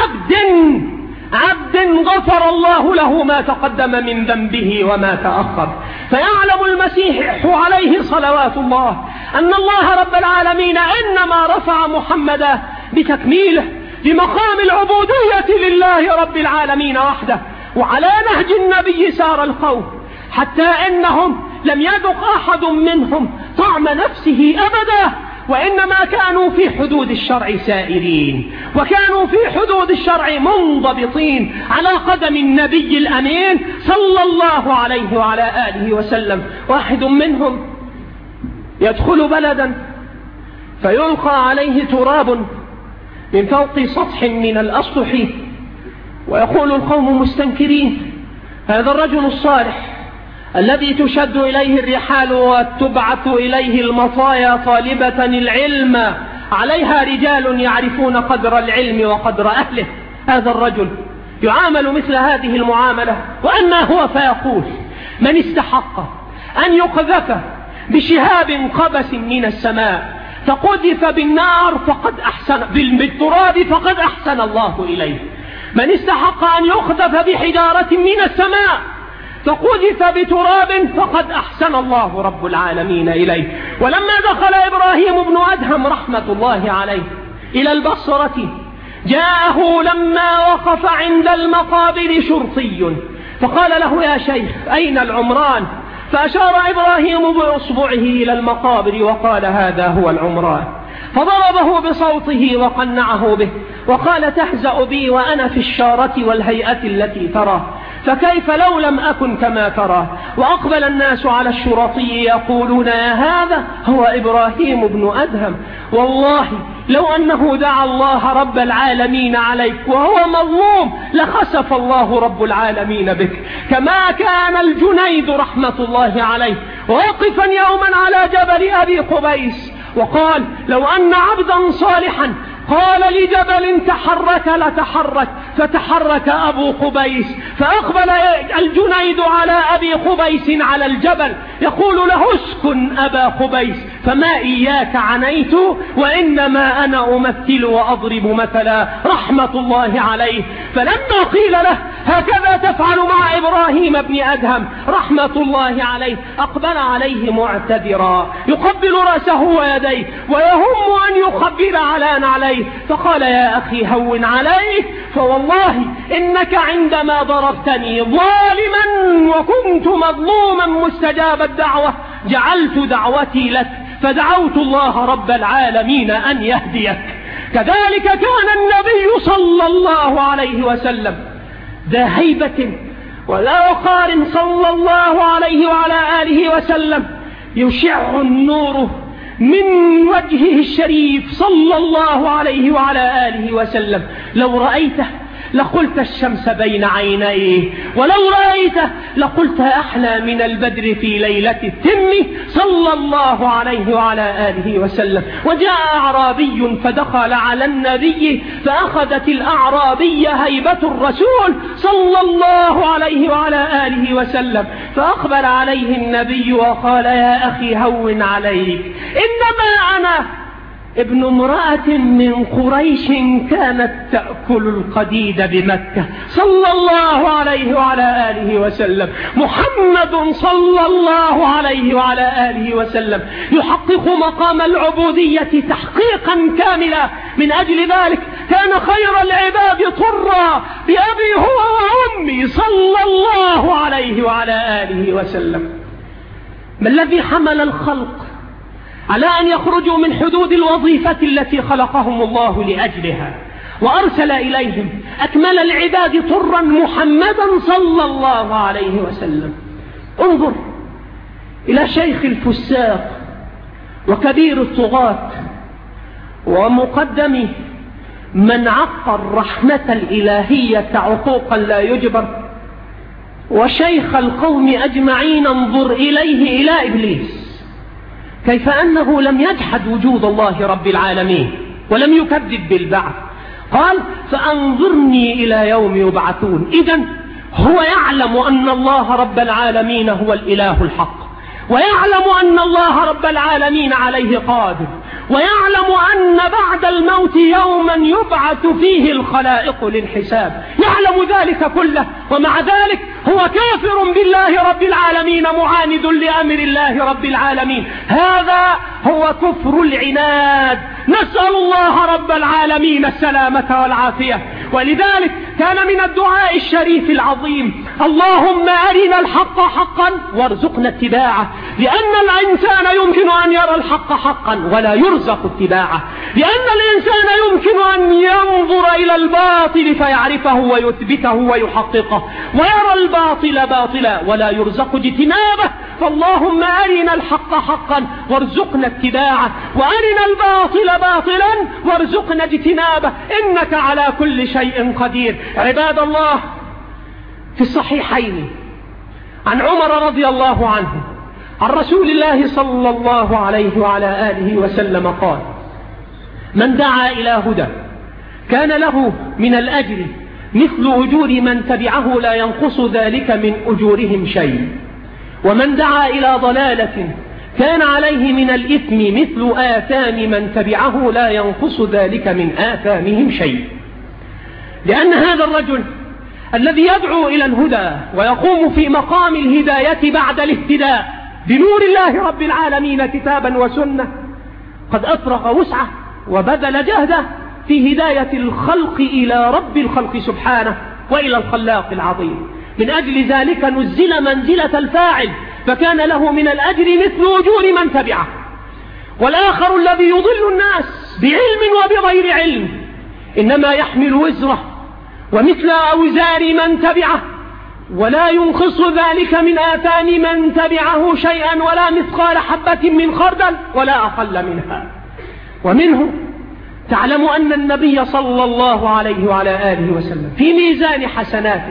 عبد غفر الله له ما تقدم من ذنبه وما تأخر. فيعلم المسيح عليه صلوات الله أن الله رب العالمين إنما رفع محمدا بتكميله لمقام العبودية لله رب العالمين وحده. وعلى نهج النبي سار القوم حتى إنهم لم يذق أحد منهم طعم نفسه أبدا، وإنما كانوا في حدود الشرع سائرين، وكانوا في حدود الشرع منضبطين على قدم النبي الأمين صلى الله عليه وعلى آله وسلم. واحد منهم يدخل بلدا فيلقى عليه تراب من فوق سطح من الأسطح، ويقول القوم مستنكرين: هذا الرجل الصالح الذي تشد إليه الرحال وتبعث إليه المطايا طالبة العلم، عليها رجال يعرفون قدر العلم وقدر أهله، هذا الرجل يعامل مثل هذه المعاملة. وأما هو فيقول: من استحق أن يقذف بشهاب قبس من السماء فقذف بالنار فقد أحسن، بالتراب فقد أحسن الله إليه. من استحق أن يقذف بحجارة من السماء فقذف بتراب فقد أحسن الله رب العالمين إليه. ولما دخل إبراهيم بن أدهم رحمة الله عليه إلى البصرة جاءه لما وقف عند المقابر شرطي فقال له: يا شيخ أين العمران؟ فأشار إبراهيم بإصبعه إلى المقابر وقال: هذا هو العمران. فضربه بصوته وقنعه به وقال: تهزأ بي وأنا في الشارة والهيئة التي ترى، فكيف لو لم أكن كما ترى؟ وأقبل الناس على الشرطي يقولون: يا هذا هو إبراهيم بن أدهم، والله لو أنه دعا الله رب العالمين عليك وهو مظلوم لخسف الله رب العالمين بك. كما كان الجنيد رحمة الله عليه واقفا يوما على جبل أبي قبيس وقال: لو أن عبدا صالحا قال لجبل تحرك لتحرك، فتحرك أبو قبيس، فأقبل الجنيد على أبي قبيس على الجبل يقول له اسكن أبا قبيس، فما إياك عنيت وإنما أنا أمثل وأضرب مثلا، رحمة الله عليه. فلما قيل له هكذا تفعل مع إبراهيم بن أدهم رحمة الله عليه، أقبل عليه معتذرا يقبل رأسه ويديه ويهم أن يقبل على نعليه، فقال يا أخي هون عليك، فوالله إنك عندما ضربتني ظالما وكنت مظلوما مستجاب الدعوة جعلت دعوتي لك، فدعوت الله رب العالمين أن يهديك. كذلك كان النبي صلى الله عليه وسلم ذا هيبة ولا وقار صلى الله عليه وعلى آله وسلم، يشع النور من وجهه الشريف صلى الله عليه وعلى آله وسلم. لو رأيته لقلت الشمس بين عينيه، ولو رأيته لقلت أحلى من البدر في ليلة التم صلى الله عليه وعلى آله وسلم. وجاء أعرابي فدخل على النبي فأخذت الأعرابية هيبة الرسول صلى الله عليه وعلى آله وسلم، فأقبل عليه النبي وقال يا أخي هون عليك، إنما أنا ابن امرأة من قريش كانت تأكل القديد بمكة صلى الله عليه وعلى آله وسلم. محمد صلى الله عليه وعلى آله وسلم يحقق مقام العبودية تحقيقا كاملا، من أجل ذلك كان خير العباد طرا بأبي هو وأمي صلى الله عليه وعلى آله وسلم. ما الذي حمل الخلق على أن يخرجوا من حدود الوظيفة التي خلقهم الله لأجلها وأرسل إليهم أكمل العباد طرا محمدا صلى الله عليه وسلم؟ انظر إلى شيخ الفساق وكبير الطغاة ومقدم من عق الرحمة الإلهية عقوقا لا يجبر، وشيخ القوم أجمعين انظر إليه إلى إبليس، كيف أنه لم يجحد وجود الله رب العالمين ولم يكذب بالبعث، قال فأنظرني إلى يوم يبعثون. إذن هو يعلم أن الله رب العالمين هو الإله الحق، ويعلم أن الله رب العالمين عليه قادر، ويعلم أن بعد الموت يوما يبعث فيه الخلائق للحساب، يعلم ذلك كله، ومع ذلك هو كافر بالله رب العالمين معاند لأمر الله رب العالمين. هذا هو كفر العناد، نسأل الله رب العالمين السلامة والعافية. ولذلك كان من الدعاء الشريف العظيم اللهم أرنا الحق حقا وارزقنا اتباعه، لأن الإنسان يمكن أن يرى الحق حقا ولا يرزق اتباعه، لأن الإنسان يمكن أن ينظر إلى الباطل فيعرفه ويثبته ويحققه، ويرى الباطل باطلا ولا يرزق اجتنابه. فاللهم أرنا الحق حقا وارزقنا اتباعه، وأرنا الباطل باطلا وارزقنا اجتنابه، إنك على كل شيء قدير. عباد الله، في الصحيحين عن عمر رضي الله عنه عن رسول الله صلى الله عليه وعلى آله وسلم قال من دعا إلى هدى كان له من الأجر مثل أجور من تبعه لا ينقص ذلك من أجورهم شيء، ومن دعا إلى ضلالة كان عليه من الإثم مثل آثام من تبعه لا ينقص ذلك من آثامهم شيء. لأن هذا الرجل الذي يدعو إلى الهدى ويقوم في مقام الهداية بعد الاهتداء بنور الله رب العالمين كتابا وسنة قد أفرغ وسعه وبذل جهده في هداية الخلق إلى رب الخلق سبحانه وإلى الخلاق العظيم. من أجل ذلك نزل منزلة الفاعل، فكان له من الأجر مثل أجور من تبعه. والآخر الذي يضل الناس بعلم وبغير علم إنما يحمل وزره ومثل أوزار من تبعه، ولا ينقص ذلك من آثام من تبعه شيئا ولا مثقال حبة من خردل ولا أقل منها. ومنه تعلم أن النبي صلى الله عليه وعلى آله وسلم في ميزان حسناته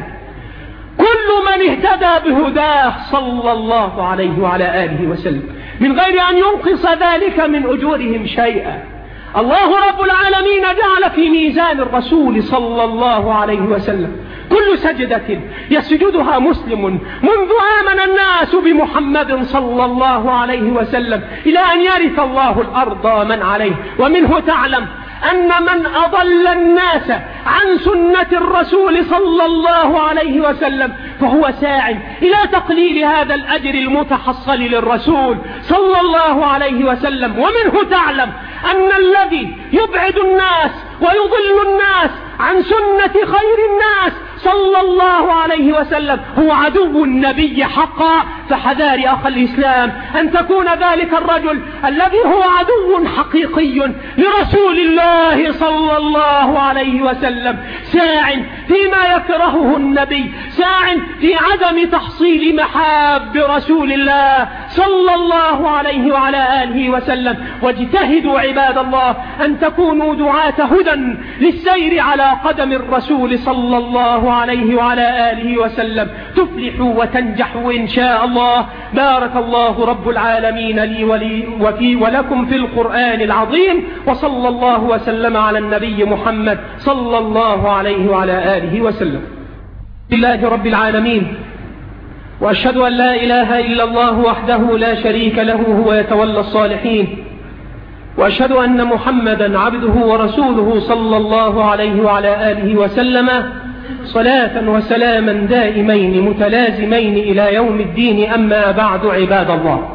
كل من اهتدى بهداه صلى الله عليه وعلى آله وسلم من غير أن ينقص ذلك من أجورهم شيئا. الله رب العالمين جعل في ميزان الرسول صلى الله عليه وسلم كل سجدة يسجدها مسلم منذ آمن الناس بمحمد صلى الله عليه وسلم إلى أن يرث الله الأرض ومن عليه. ومنه تعلم أن من أضل الناس عن سنة الرسول صلى الله عليه وسلم فهو ساع إلى تقليل هذا الأجر المتحصل للرسول صلى الله عليه وسلم. ومنه تعلم أن الذي يبعد الناس ويضل الناس عن سنة خير الناس صلى الله عليه وسلم هو عدو النبي حقا. فحذار أخ الإسلام أن تكون ذلك الرجل الذي هو عدو حقيقي لرسول الله صلى الله عليه وسلم ساع فيما يكرهه النبي، ساع في عدم تحصيل محاب رسول الله صلى الله عليه وعلى آله وسلم. واجتهدوا عباد الله أن تكونوا دعاة هدى للسير على قدم الرسول صلى الله عليه وعلى آله وسلم، تفلحوا وتنجحوا إن شاء الله. بارك الله رب العالمين لي ولكم في القرآن العظيم، وصلى الله وسلم على النبي محمد صلى الله عليه وعلى آله وسلم. لله رب العالمين، وأشهد أن لا إله إلا الله وحده لا شريك له هو يتولى الصالحين، وأشهد أن محمدا عبده ورسوله صلى الله عليه وعلى آله وسلم صلاة وسلاما دائمين متلازمين إلى يوم الدين. أما بعد عباد الله،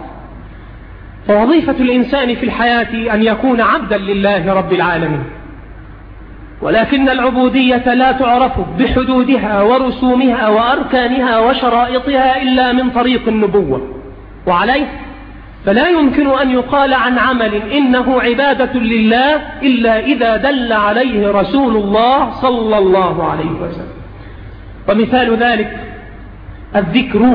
فوظيفة الإنسان في الحياة أن يكون عبدا لله رب العالمين، ولكن العبودية لا تعرف بحدودها ورسومها وأركانها وشرائطها إلا من طريق النبوة. وعليه فلا يمكن أن يقال عن عمل إنه عبادة لله إلا إذا دل عليه رسول الله صلى الله عليه وسلم. ومثال ذلك الذكر،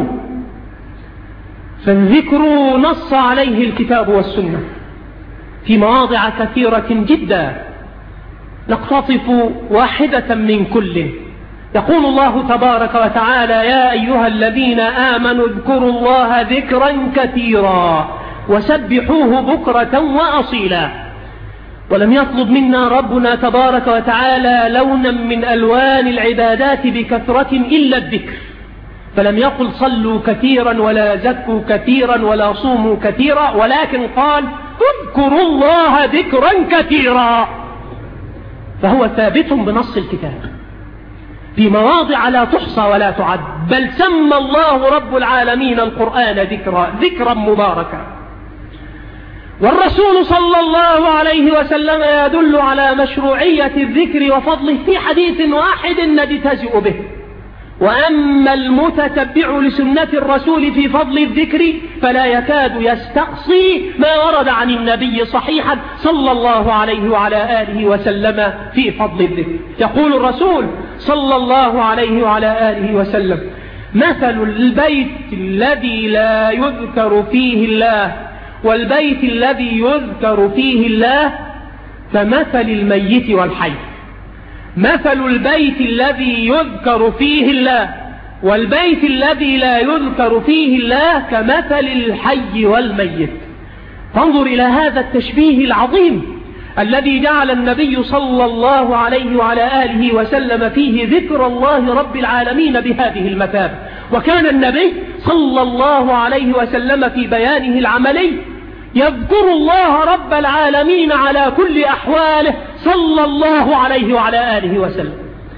فالذكر نص عليه الكتاب والسنة في مواضع كثيرة جدا، نقتطف واحدة من كل. يقول الله تبارك وتعالى: يا أيها الذين آمنوا اذكروا الله ذكرا كثيرا وسبحوه بكرة وأصيلا. ولم يطلب منا ربنا تبارك وتعالى لونا من ألوان العبادات بكثرة إلا الذكر، فلم يقل صلوا كثيرا ولا زكوا كثيرا ولا صوموا كثيرا، ولكن قال اذكروا الله ذكرا كثيرا. فهو ثابت بنص الكتاب في مواضع لا تحصى ولا تعد، بل سمى الله رب العالمين القرآن ذكرا مباركا. والرسول صلى الله عليه وسلم يدل على مشروعية الذكر وفضله في حديث واحد نجتزئ به. وأما المتتبع لسنة الرسول في فضل الذكر فلا يكاد يستقصي ما ورد عن النبي صحيحا صلى الله عليه وعلى آله وسلم في فضل الذكر. يقول الرسول صلى الله عليه وعلى آله وسلم: مثل البيت الذي لا يذكر فيه الله والبيت الذي يذكر فيه الله كمثل الميت والحي. مثل البيت الذي يذكر فيه الله والبيت الذي لا يذكر فيه الله كمثل الحي والميت. فانظر إلى هذا التشبيه العظيم الذي جعل النبي صلى الله عليه وعلى آله وسلم فيه ذكر الله رب العالمين بهذه المثابة. وكان النبي صلى الله عليه وسلم في بيانه العملي يذكر الله رب العالمين على كل أحواله صلى الله عليه وعلى آله وسلم.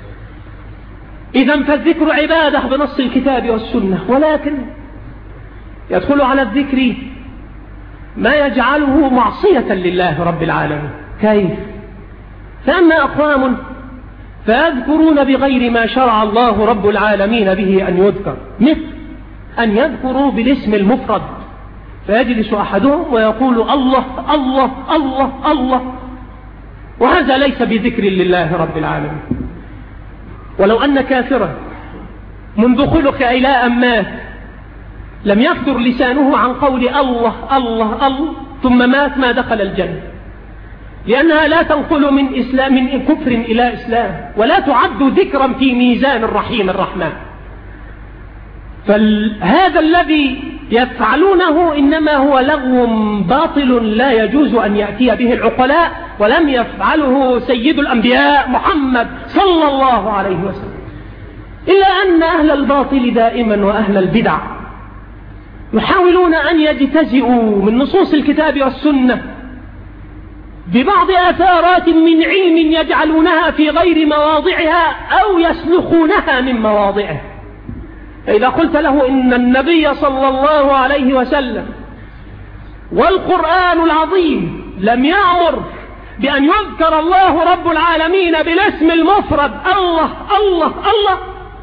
إذن فالذكر عبادة بنص الكتاب والسنة، ولكن يدخل على الذكر ما يجعله معصية لله رب العالمين. كيف؟ فأما أقوام فيذكرون بغير ما شرع الله رب العالمين به أن يذكر، مثل أن يذكروا بالاسم المفرد، فيجلس أحدهم ويقول الله الله الله الله، وهذا ليس بذكر لله رب العالمين. ولو أن كافرا منذ خلق إلى أن مات لم يفتر لسانه عن قول الله الله الله ثم مات ما دخل الجنة، لأنها لا تنقل من كفر إلى إسلام، ولا تعد ذكرا في ميزان الرحيم الرحمن. فهذا الذي يفعلونه إنما هو لغو باطل لا يجوز أن يأتي به العقلاء، ولم يفعله سيد الأنبياء محمد صلى الله عليه وسلم. إلا أن أهل الباطل دائما وأهل البدع يحاولون أن يجتزئوا من نصوص الكتاب والسنة ببعض آثارات من علم يجعلونها في غير مواضعها أو يسلخونها من مواضعها. فإذا قلت له إن النبي صلى الله عليه وسلم والقرآن العظيم لم يأمر بأن يذكر الله رب العالمين بالاسم المفرد الله الله الله،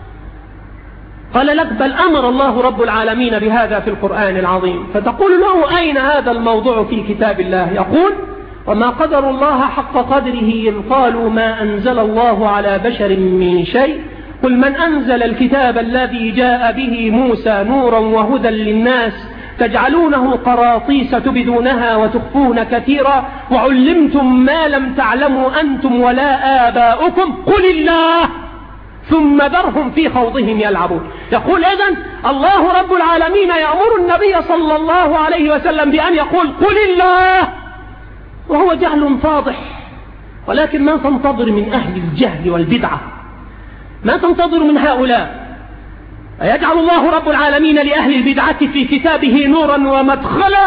قال لك بل أمر الله رب العالمين بهذا في القرآن العظيم، فتقول له أين هذا الموضوع في كتاب الله؟ يقول وما قدر الله حق قدره إذ قالوا ما أنزل الله على بشر من شيء قل من أنزل الكتاب الذي جاء به موسى نورا وهدى للناس تجعلونه قراطيس تبدونها وتخفون كثيرا وعلمتم ما لم تعلموا أنتم ولا آباؤكم قل الله ثم ذرهم في خوضهم يلعبون. يقول إذن الله رب العالمين يأمر النبي صلى الله عليه وسلم بأن يقول قل الله، وهو جهل فاضح. ولكن ما تنتظر من أهل الجهل والبدعة، ما تنتظر من هؤلاء. يجعل الله رب العالمين لأهل البدعة في كتابه نورا ومدخلا،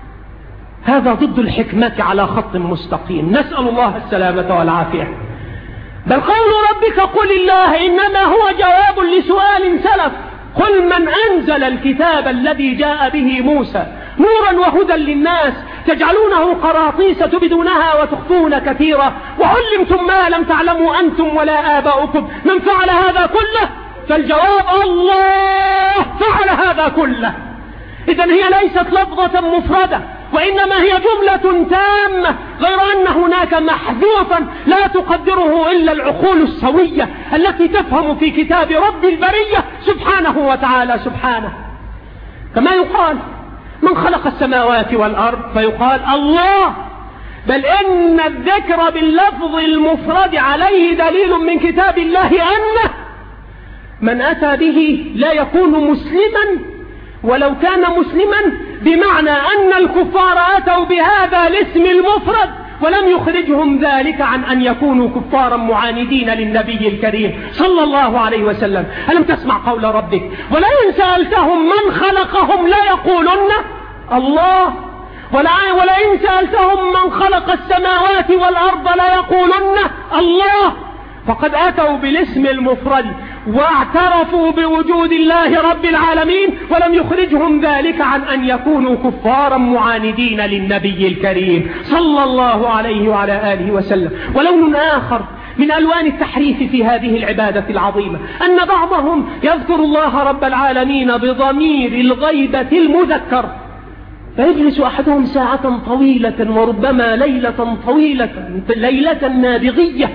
هذا ضد الحكمة على خط مستقيم، نسأل الله السلامة والعافية. بل قول ربك قل الله إنما هو جواب لسؤال سلف، قل من أنزل الكتاب الذي جاء به موسى نورا وهدى للناس تجعلونه قراطيس تبدونها وتخفون كثيرا وعلمتم ما لم تعلموا أنتم ولا آباؤكم من فعل هذا كله؟ فالجواب الله فعل هذا كله. إذن هي ليست لفظة مفردة، وإنما هي جملة تامة، غير أن هناك محذوفا لا تقدره إلا العقول السوية التي تفهم في كتاب رب البرية سبحانه وتعالى سبحانه. كما يقال من خلق السماوات والأرض فيقال الله، بل إن الذكر باللفظ المفرد عليه دليل من كتاب الله أنه من أتى به لا يكون مسلما ولو كان مسلما، بمعنى أن الكفار أتوا بهذا الاسم المفرد ولم يخرجهم ذلك عن أن يكونوا كفارا معاندين للنبي الكريم صلى الله عليه وسلم. ألم تسمع قول ربك ولئن سألتهم من خلقهم لا يقولن الله، ولئن سألتهم من خلق السماوات والأرض لا يقولن الله. فقد أتوا بالاسم المفرد واعترفوا بوجود الله رب العالمين ولم يخرجهم ذلك عن أن يكونوا كفارا معاندين للنبي الكريم صلى الله عليه وعلى آله وسلم. ولون آخر من ألوان التحريف في هذه العبادة العظيمة أن بعضهم يذكر الله رب العالمين بضمير الغيبة المذكر، فيجلس أحدهم ساعة طويلة وربما ليلة طويلة، ليلة نابغية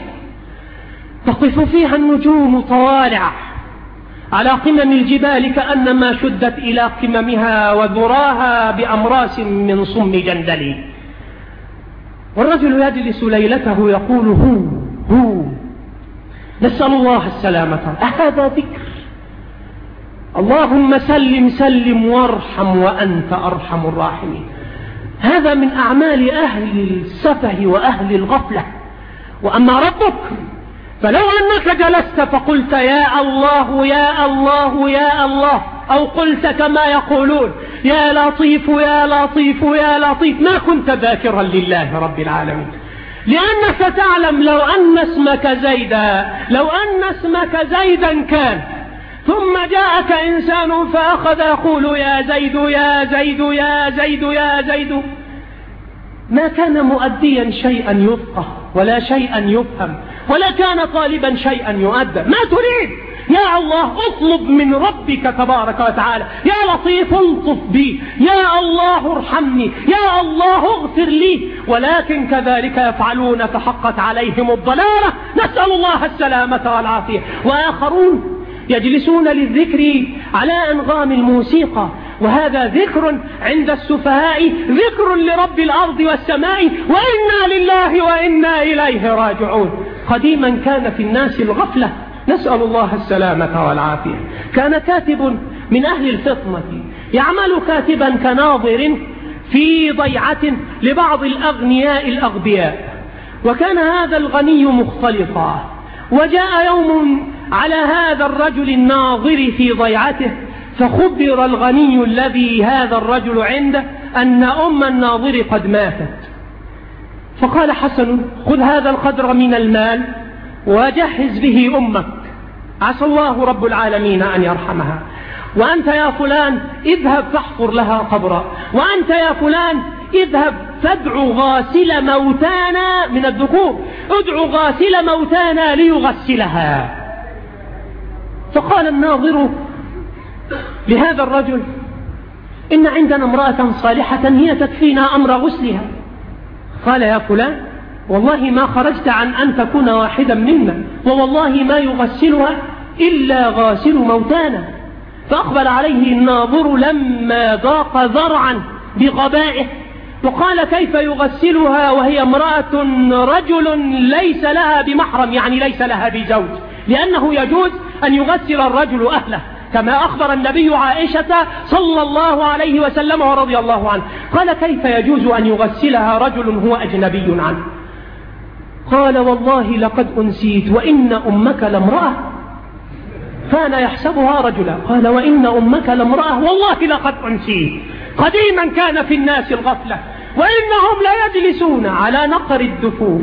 تقف فيها النجوم طوالع على قمم الجبال كأنما شدت إلى قممها وذراها بأمراس من صم جندل، والرجل يجلس ليلته يقول هو نسأل الله السلامة. أهذا ذكر؟ اللهم سلم سلم وارحم وأنت أرحم الراحمين. هذا من أعمال أهل السفه وأهل الغفلة. وأما ربك فلو أنك جلست فقلت يا الله يا الله يا الله، أو قلت كما يقولون يا لطيف يا لطيف يا لطيف، ما كنت ذاكرا لله رب العالمين، لأنك تعلم لو أن اسمك زيدا كان ثم جاءك إنسان فأخذ يقول يا زيد يا زيد يا زيد يا زيد، ما كان مؤديا شيئا يفقه ولا شيئا يفهم، ولا كان طالبا شيئا يؤدى. ما تريد؟ يا الله اطلب من ربك تبارك وتعالى يا لطيف الطف بي، يا الله ارحمني، يا الله اغفر لي، ولكن كذلك يفعلون فحقت عليهم الضلالة، نسأل الله السلامة والعافية. وآخرون يجلسون للذكر على أنغام الموسيقى، وهذا ذكر عند السفهاء، ذكر لرب الأرض والسماء، وإنا لله وإنا إليه راجعون. قديما كان في الناس الغفلة، نسأل الله السلامة والعافية. كان كاتب من أهل الفطنة يعمل كاتبا كناظر في ضيعة لبعض الأغنياء الأغبياء، وكان هذا الغني مختلطا، وجاء يوم على هذا الرجل الناظر في ضيعته، فخبر الغني الذي هذا الرجل عنده أن أم الناظر قد ماتت، فقال حسن خذ هذا القدر من المال وجهز به أمك، عسى الله رب العالمين أن يرحمها، وأنت يا فلان اذهب فاحفر لها قبرا، وأنت يا فلان اذهب فادعو غاسل موتانا من الذكور، ادعو غاسل موتانا ليغسلها. فقال الناظر لهذا الرجل إن عندنا امرأة صالحة هي تكفينا أمر غسلها. قال يا فلان والله ما خرجت عن أن تكون واحدا منا، ووالله ما يغسلها إلا غاسل موتانا. فأقبل عليه الناظر لما ضاق ذرعا بغبائه وقال كيف يغسلها وهي امرأة رجل ليس لها بمحرم، يعني ليس لها بزوج، لأنه يجوز أن يغسل الرجل أهله كما أخبر النبي عائشة صلى الله عليه وسلم ورضي الله عنه. قال كيف يجوز أن يغسلها رجل هو أجنبي عنه؟ قال والله لقد أنسيت وإن أمك لامرأة. كان يحسبها رجلا. قال وإن أمك لامرأة والله لقد أنسيت. قديما كان في الناس الغفلة، وإنهم لا يجلسون على نقر الدفوف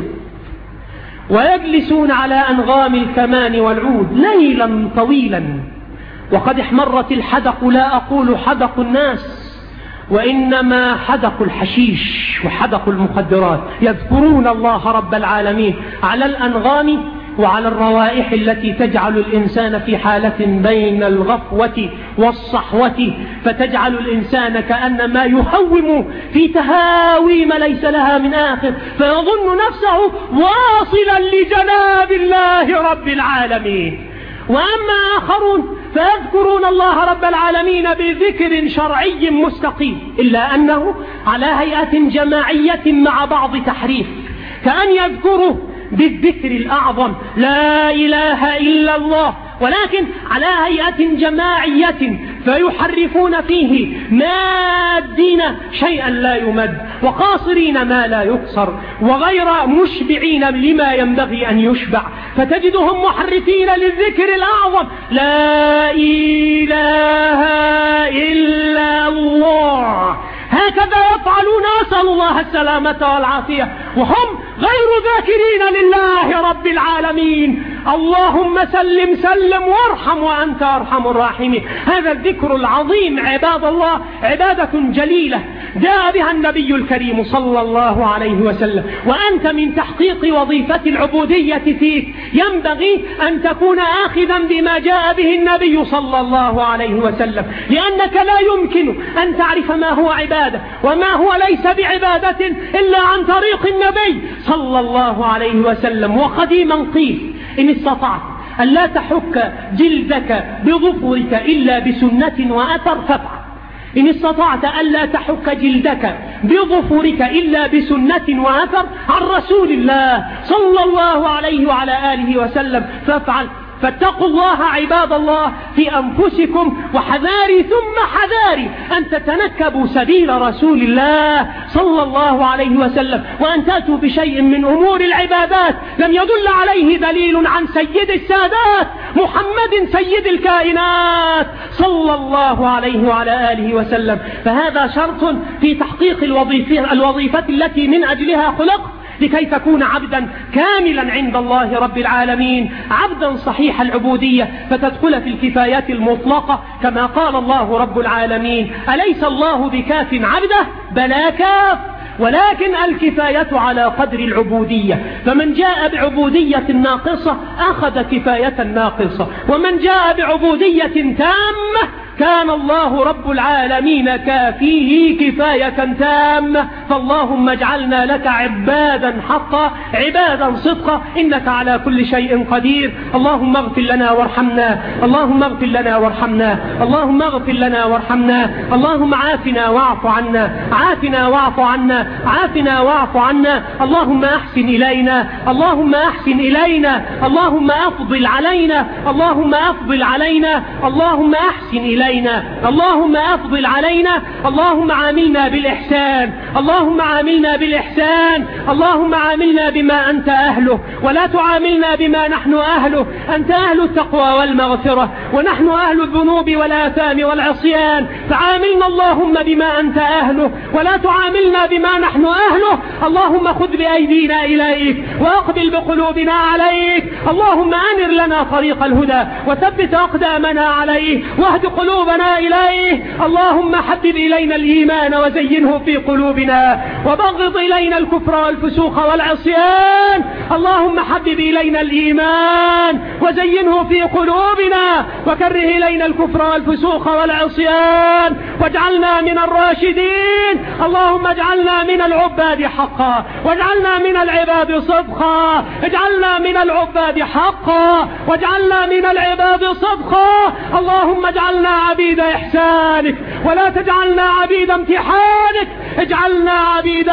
ويجلسون على أنغام الكمان والعود ليلا طويلا، وقد احمرت الحدق، لا أقول حدق الناس وإنما حدق الحشيش وحدق المخدرات، يذكرون الله رب العالمين على الأنغام وعلى الروائح التي تجعل الإنسان في حالة بين الغفوة والصحوة، فتجعل الإنسان كأنما يهوم في تهاويم ليس لها من آخر، فيظن نفسه واصلا لجناب الله رب العالمين. وأما آخرون فيذكرون الله رب العالمين بذكر شرعي مستقيم، إلا أنه على هيئة جماعية مع بعض تحريف، كأن يذكره بالذكر الأعظم لا إله إلا الله، ولكن على هيئة جماعية فيحرفون فيه مادين شيئا لا يمد، وقاصرين ما لا يقصر، وغير مشبعين لما ينبغي أن يشبع، فتجدهم محرفين للذكر الأعظم لا إله إلا الله. هكذا يفعلون، أسأل الله السلامة والعافية، وهم غير ذاكرين لله رب العالمين. اللهم سلم سلم وارحم وأنت أرحم الراحمين. هذا الذكر العظيم عباد الله عبادة جليلة جاء بها النبي الكريم صلى الله عليه وسلم، وأنت من تحقيق وظيفة العبودية فيك ينبغي أن تكون آخذا بما جاء به النبي صلى الله عليه وسلم، لأنك لا يمكن أن تعرف ما هو عبادة وما هو ليس بعبادة إلا عن طريق النبي صلى الله عليه وسلم. وقديما قيل إن استطعت أن لا تحك جلدك بظفرك إلا بسنة وأثر فافعل. إن استطعت أن لا تحك جلدك بظفرك إلا بسنة وأثر عن رسول الله صلى الله عليه وعلى آله وسلم فافعل. فاتقوا الله عباد الله في أنفسكم، وحذاري ثم حذاري أن تتنكبوا سبيل رسول الله صلى الله عليه وسلم، وأن تأتوا بشيء من أمور العبادات لم يدل عليه دليل عن سيد السادات محمد سيد الكائنات صلى الله عليه وعلى آله وسلم. فهذا شرط في تحقيق الوظيفة التي من أجلها خلق، لكي تكون عبدا كاملا عند الله رب العالمين، عبدا صحيح العبودية، فتدخل في الكفايات المطلقة كما قال الله رب العالمين أليس الله بكاف عبده؟ بلى كاف، ولكن الكفاية على قدر العبودية، فمن جاء بعبودية ناقصة أخذ كفاية ناقصة، ومن جاء بعبودية تامة كان الله رب العالمين كافيه كفاية تامة. فاللهم اجعلنا لك عبادا حقا عبادا صدقا إنك على كل شيء قدير. اللهم اغفر لنا وارحمنا، اللهم اغفر لنا وارحمنا، اللهم اغفر لنا وارحمنا، اللهم عافنا واعف عنا، عافنا واعف عنا، عافنا واعف عنا. اللهم أحسن إلينا، اللهم أحسن إلينا، اللهم أفضل علينا، اللهم أفضل علينا، اللهم أحسن إلينا. إلينا، اللهم أفضل علينا، اللهم عاملنا بالإحسان، اللهم عاملنا بالإحسان، اللهم عاملنا بما أنت أهله ولا تعاملنا بما نحن أهله. أنت أهل التقوى والمغفرة ونحن أهل الذنوب والآثام والعصيان، فعاملنا اللهم بما أنت أهله ولا تعاملنا بما نحن أهله. اللهم خذ بأيدينا إليك وأقبل بقلوبنا عليك، اللهم أنر لنا طريق الهدى وثبت أقدامنا عليه واهد قلوبنا إليه. اللهم حبب إلينا الإيمان وزينه في قلوبنا وبغض إلينا الكفر والفسوق والعصيان. اللهم حبب إلينا الإيمان وزينه في قلوبنا وكره إلينا الكفر والفسوق والعصيان واجعلنا من الراشدين. اللهم اجعلنا من العباد حقا واجعلنا من العباد صدقا، اجعلنا من العباد حقا واجعلنا من العباد صدقا. اللهم اجعلنا عبيد إحسانك ولا تجعلنا عبيد امتحانك، اجعلنا عبيد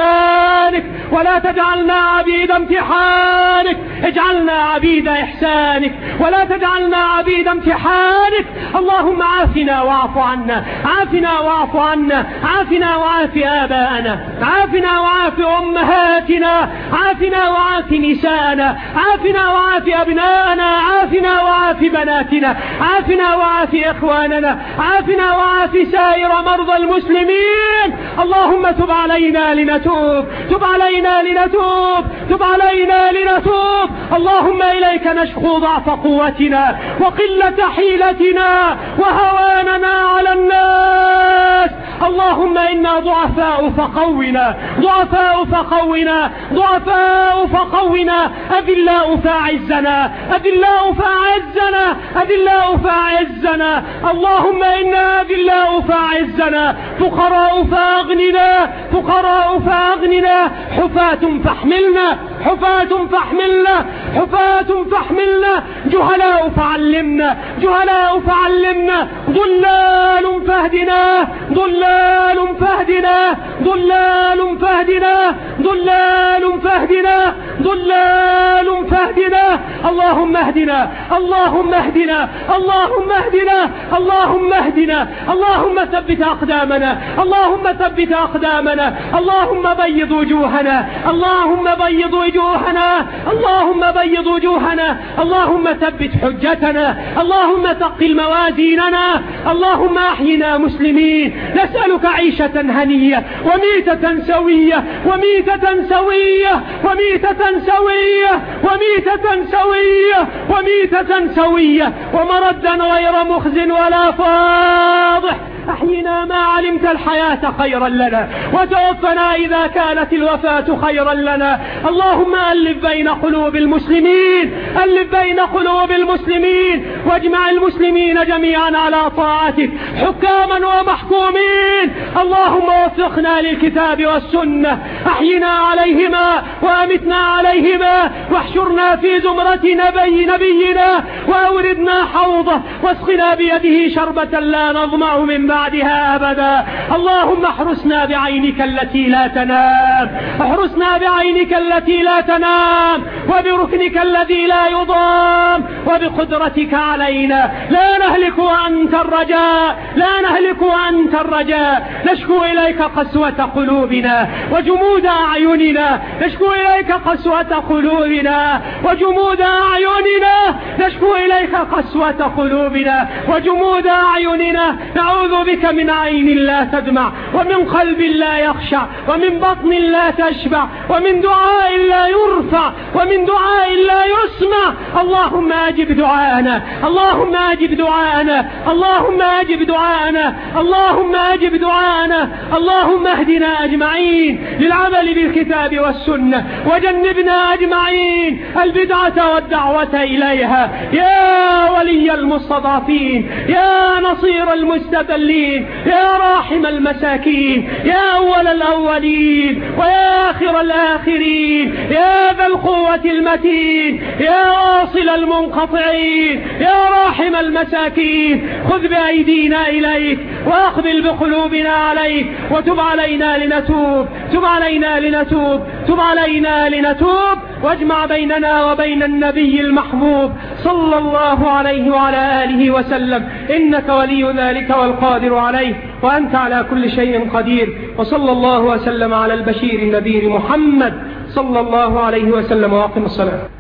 إحسانك ولا تجعلنا عبيد امتحانك، اجعلنا عبيد إحسانك ولا تجعلنا عبيد امتحانك. اللهم عافنا واعف عنا، عافنا واعف عنا، عافنا وعاف آباءنا، عافنا وعاف أمهاتنا، عافنا وعاف نساءنا، عافنا وعاف أبناءنا، عافنا وعاف بناتنا، عافنا وعاف إخواننا، عافنا وعاف سائر مرضى المسلمين. اللهم تب علينا لنتوب، تب علينا لنتوب، تب علينا لنتوب. اللهم إليك نشكو ضعف قوتنا وقلة حيلتنا وهواننا على الناس. اللهم إنا ضعفاء فقونا، ضعفاء فقونا، ضعفاء فقونا، أذلاء فاعزنا، أذلاء فاعزنا، أذلاء فاعزنا. اللهم إنا أذلاء فاعزنا، فقراء فاغننا، فقراء فاغننا، حفاة فاحملنا، حفاة فاحملنا، حفاة فاحملنا، جهلاء فعلمنا، جهلاء فعلمنا، ضلال فاهدنا، ضلال فاهدنا، ضلال فاهدنا، ضلال فاهدنا، ضلال فاهدنا. اللهم اهدنا، اللهم اهدنا، اللهم اهدنا، اللهم اهدنا، اللهم ثبت أقدامنا، اللهم ثبت أقدامنا، اللهم بيض وجوهنا، اللهم بيض وجوهنا، اللهم بيض وجوهنا، اللهم ثبت حجتنا، اللهم ثقل موازيننا، اللهم أحينا مسلمين. نسألك عيشة هنية وميتة سوية، وميتة سوية، وميتة سوية، وميتة سوية، وميتة سوية، ومردا غير مخز ولا فاضح. أحينا ما علمت الحياة خيرا لنا وتوفنا إذا كانت الوفاة خيرا لنا. اللهم ألف بين قلوب المسلمين، ألف بين قلوب المسلمين واجمع المسلمين جميعا على طاعتك حكاما ومحكومين. اللهم وفقنا للكتاب والسنة، أحينا عليهما وأمتنا عليهما واحشرنا في زمرة نبينا وأوردنا حوضه واسقنا بيده شربة لا نظمأ من بعدها أبدا. اللهم احرسنا بعينك التي لا تنام، احرسنا بعينك التي لا تنام وبركنك الذي لا يضام وبقدرتك علينا. لا نهلك وأنت الرجاء، لا نهلك وأنت الرجاء. نشكو إليك قسوة قلوبنا وجمود أعيننا، نشكو إليك قسوة قلوبنا وجمود أعيننا، نشكو إليك قسوة قلوبنا وجمود أعيننا. نعوذ بك من عين لا تدمع ومن قلب لا يخشع ومن بطن لا تشبع ومن دعاء لا يرفع ومن دعاء لا يسمع. اللهم أجب دعاءنا، اللهم أجب دعاءنا، اللهم أجب دعاءنا، اللهم أجب دعاءنا. اللهم اهدنا أجمعين للعمل بالكتاب والسنة وجنبنا أجمعين البدعة والدعوة إليها. يا ولي المستضعفين، يا نصير المستذلين، يا راحم المساكين، يا أول الأولين ويا آخر الآخرين، يا ذا القوة المتين، يا واصل المنقطعين، يا راحم المساكين، خذ بأيدينا إليك وأقبل بقلوبنا عليك وتب علينا لنتوب، تب علينا لنتوب، تب علينا لنتوب. واجمع بيننا وبين النبي المحبوب صلى الله عليه وعلى آله وسلم، إنك ولي ذلك والقادر عليه، وأنت على كل شيء قدير. وصلى الله وسلم على البشير النذير محمد صلى الله عليه وسلم. وأقم الصلاة.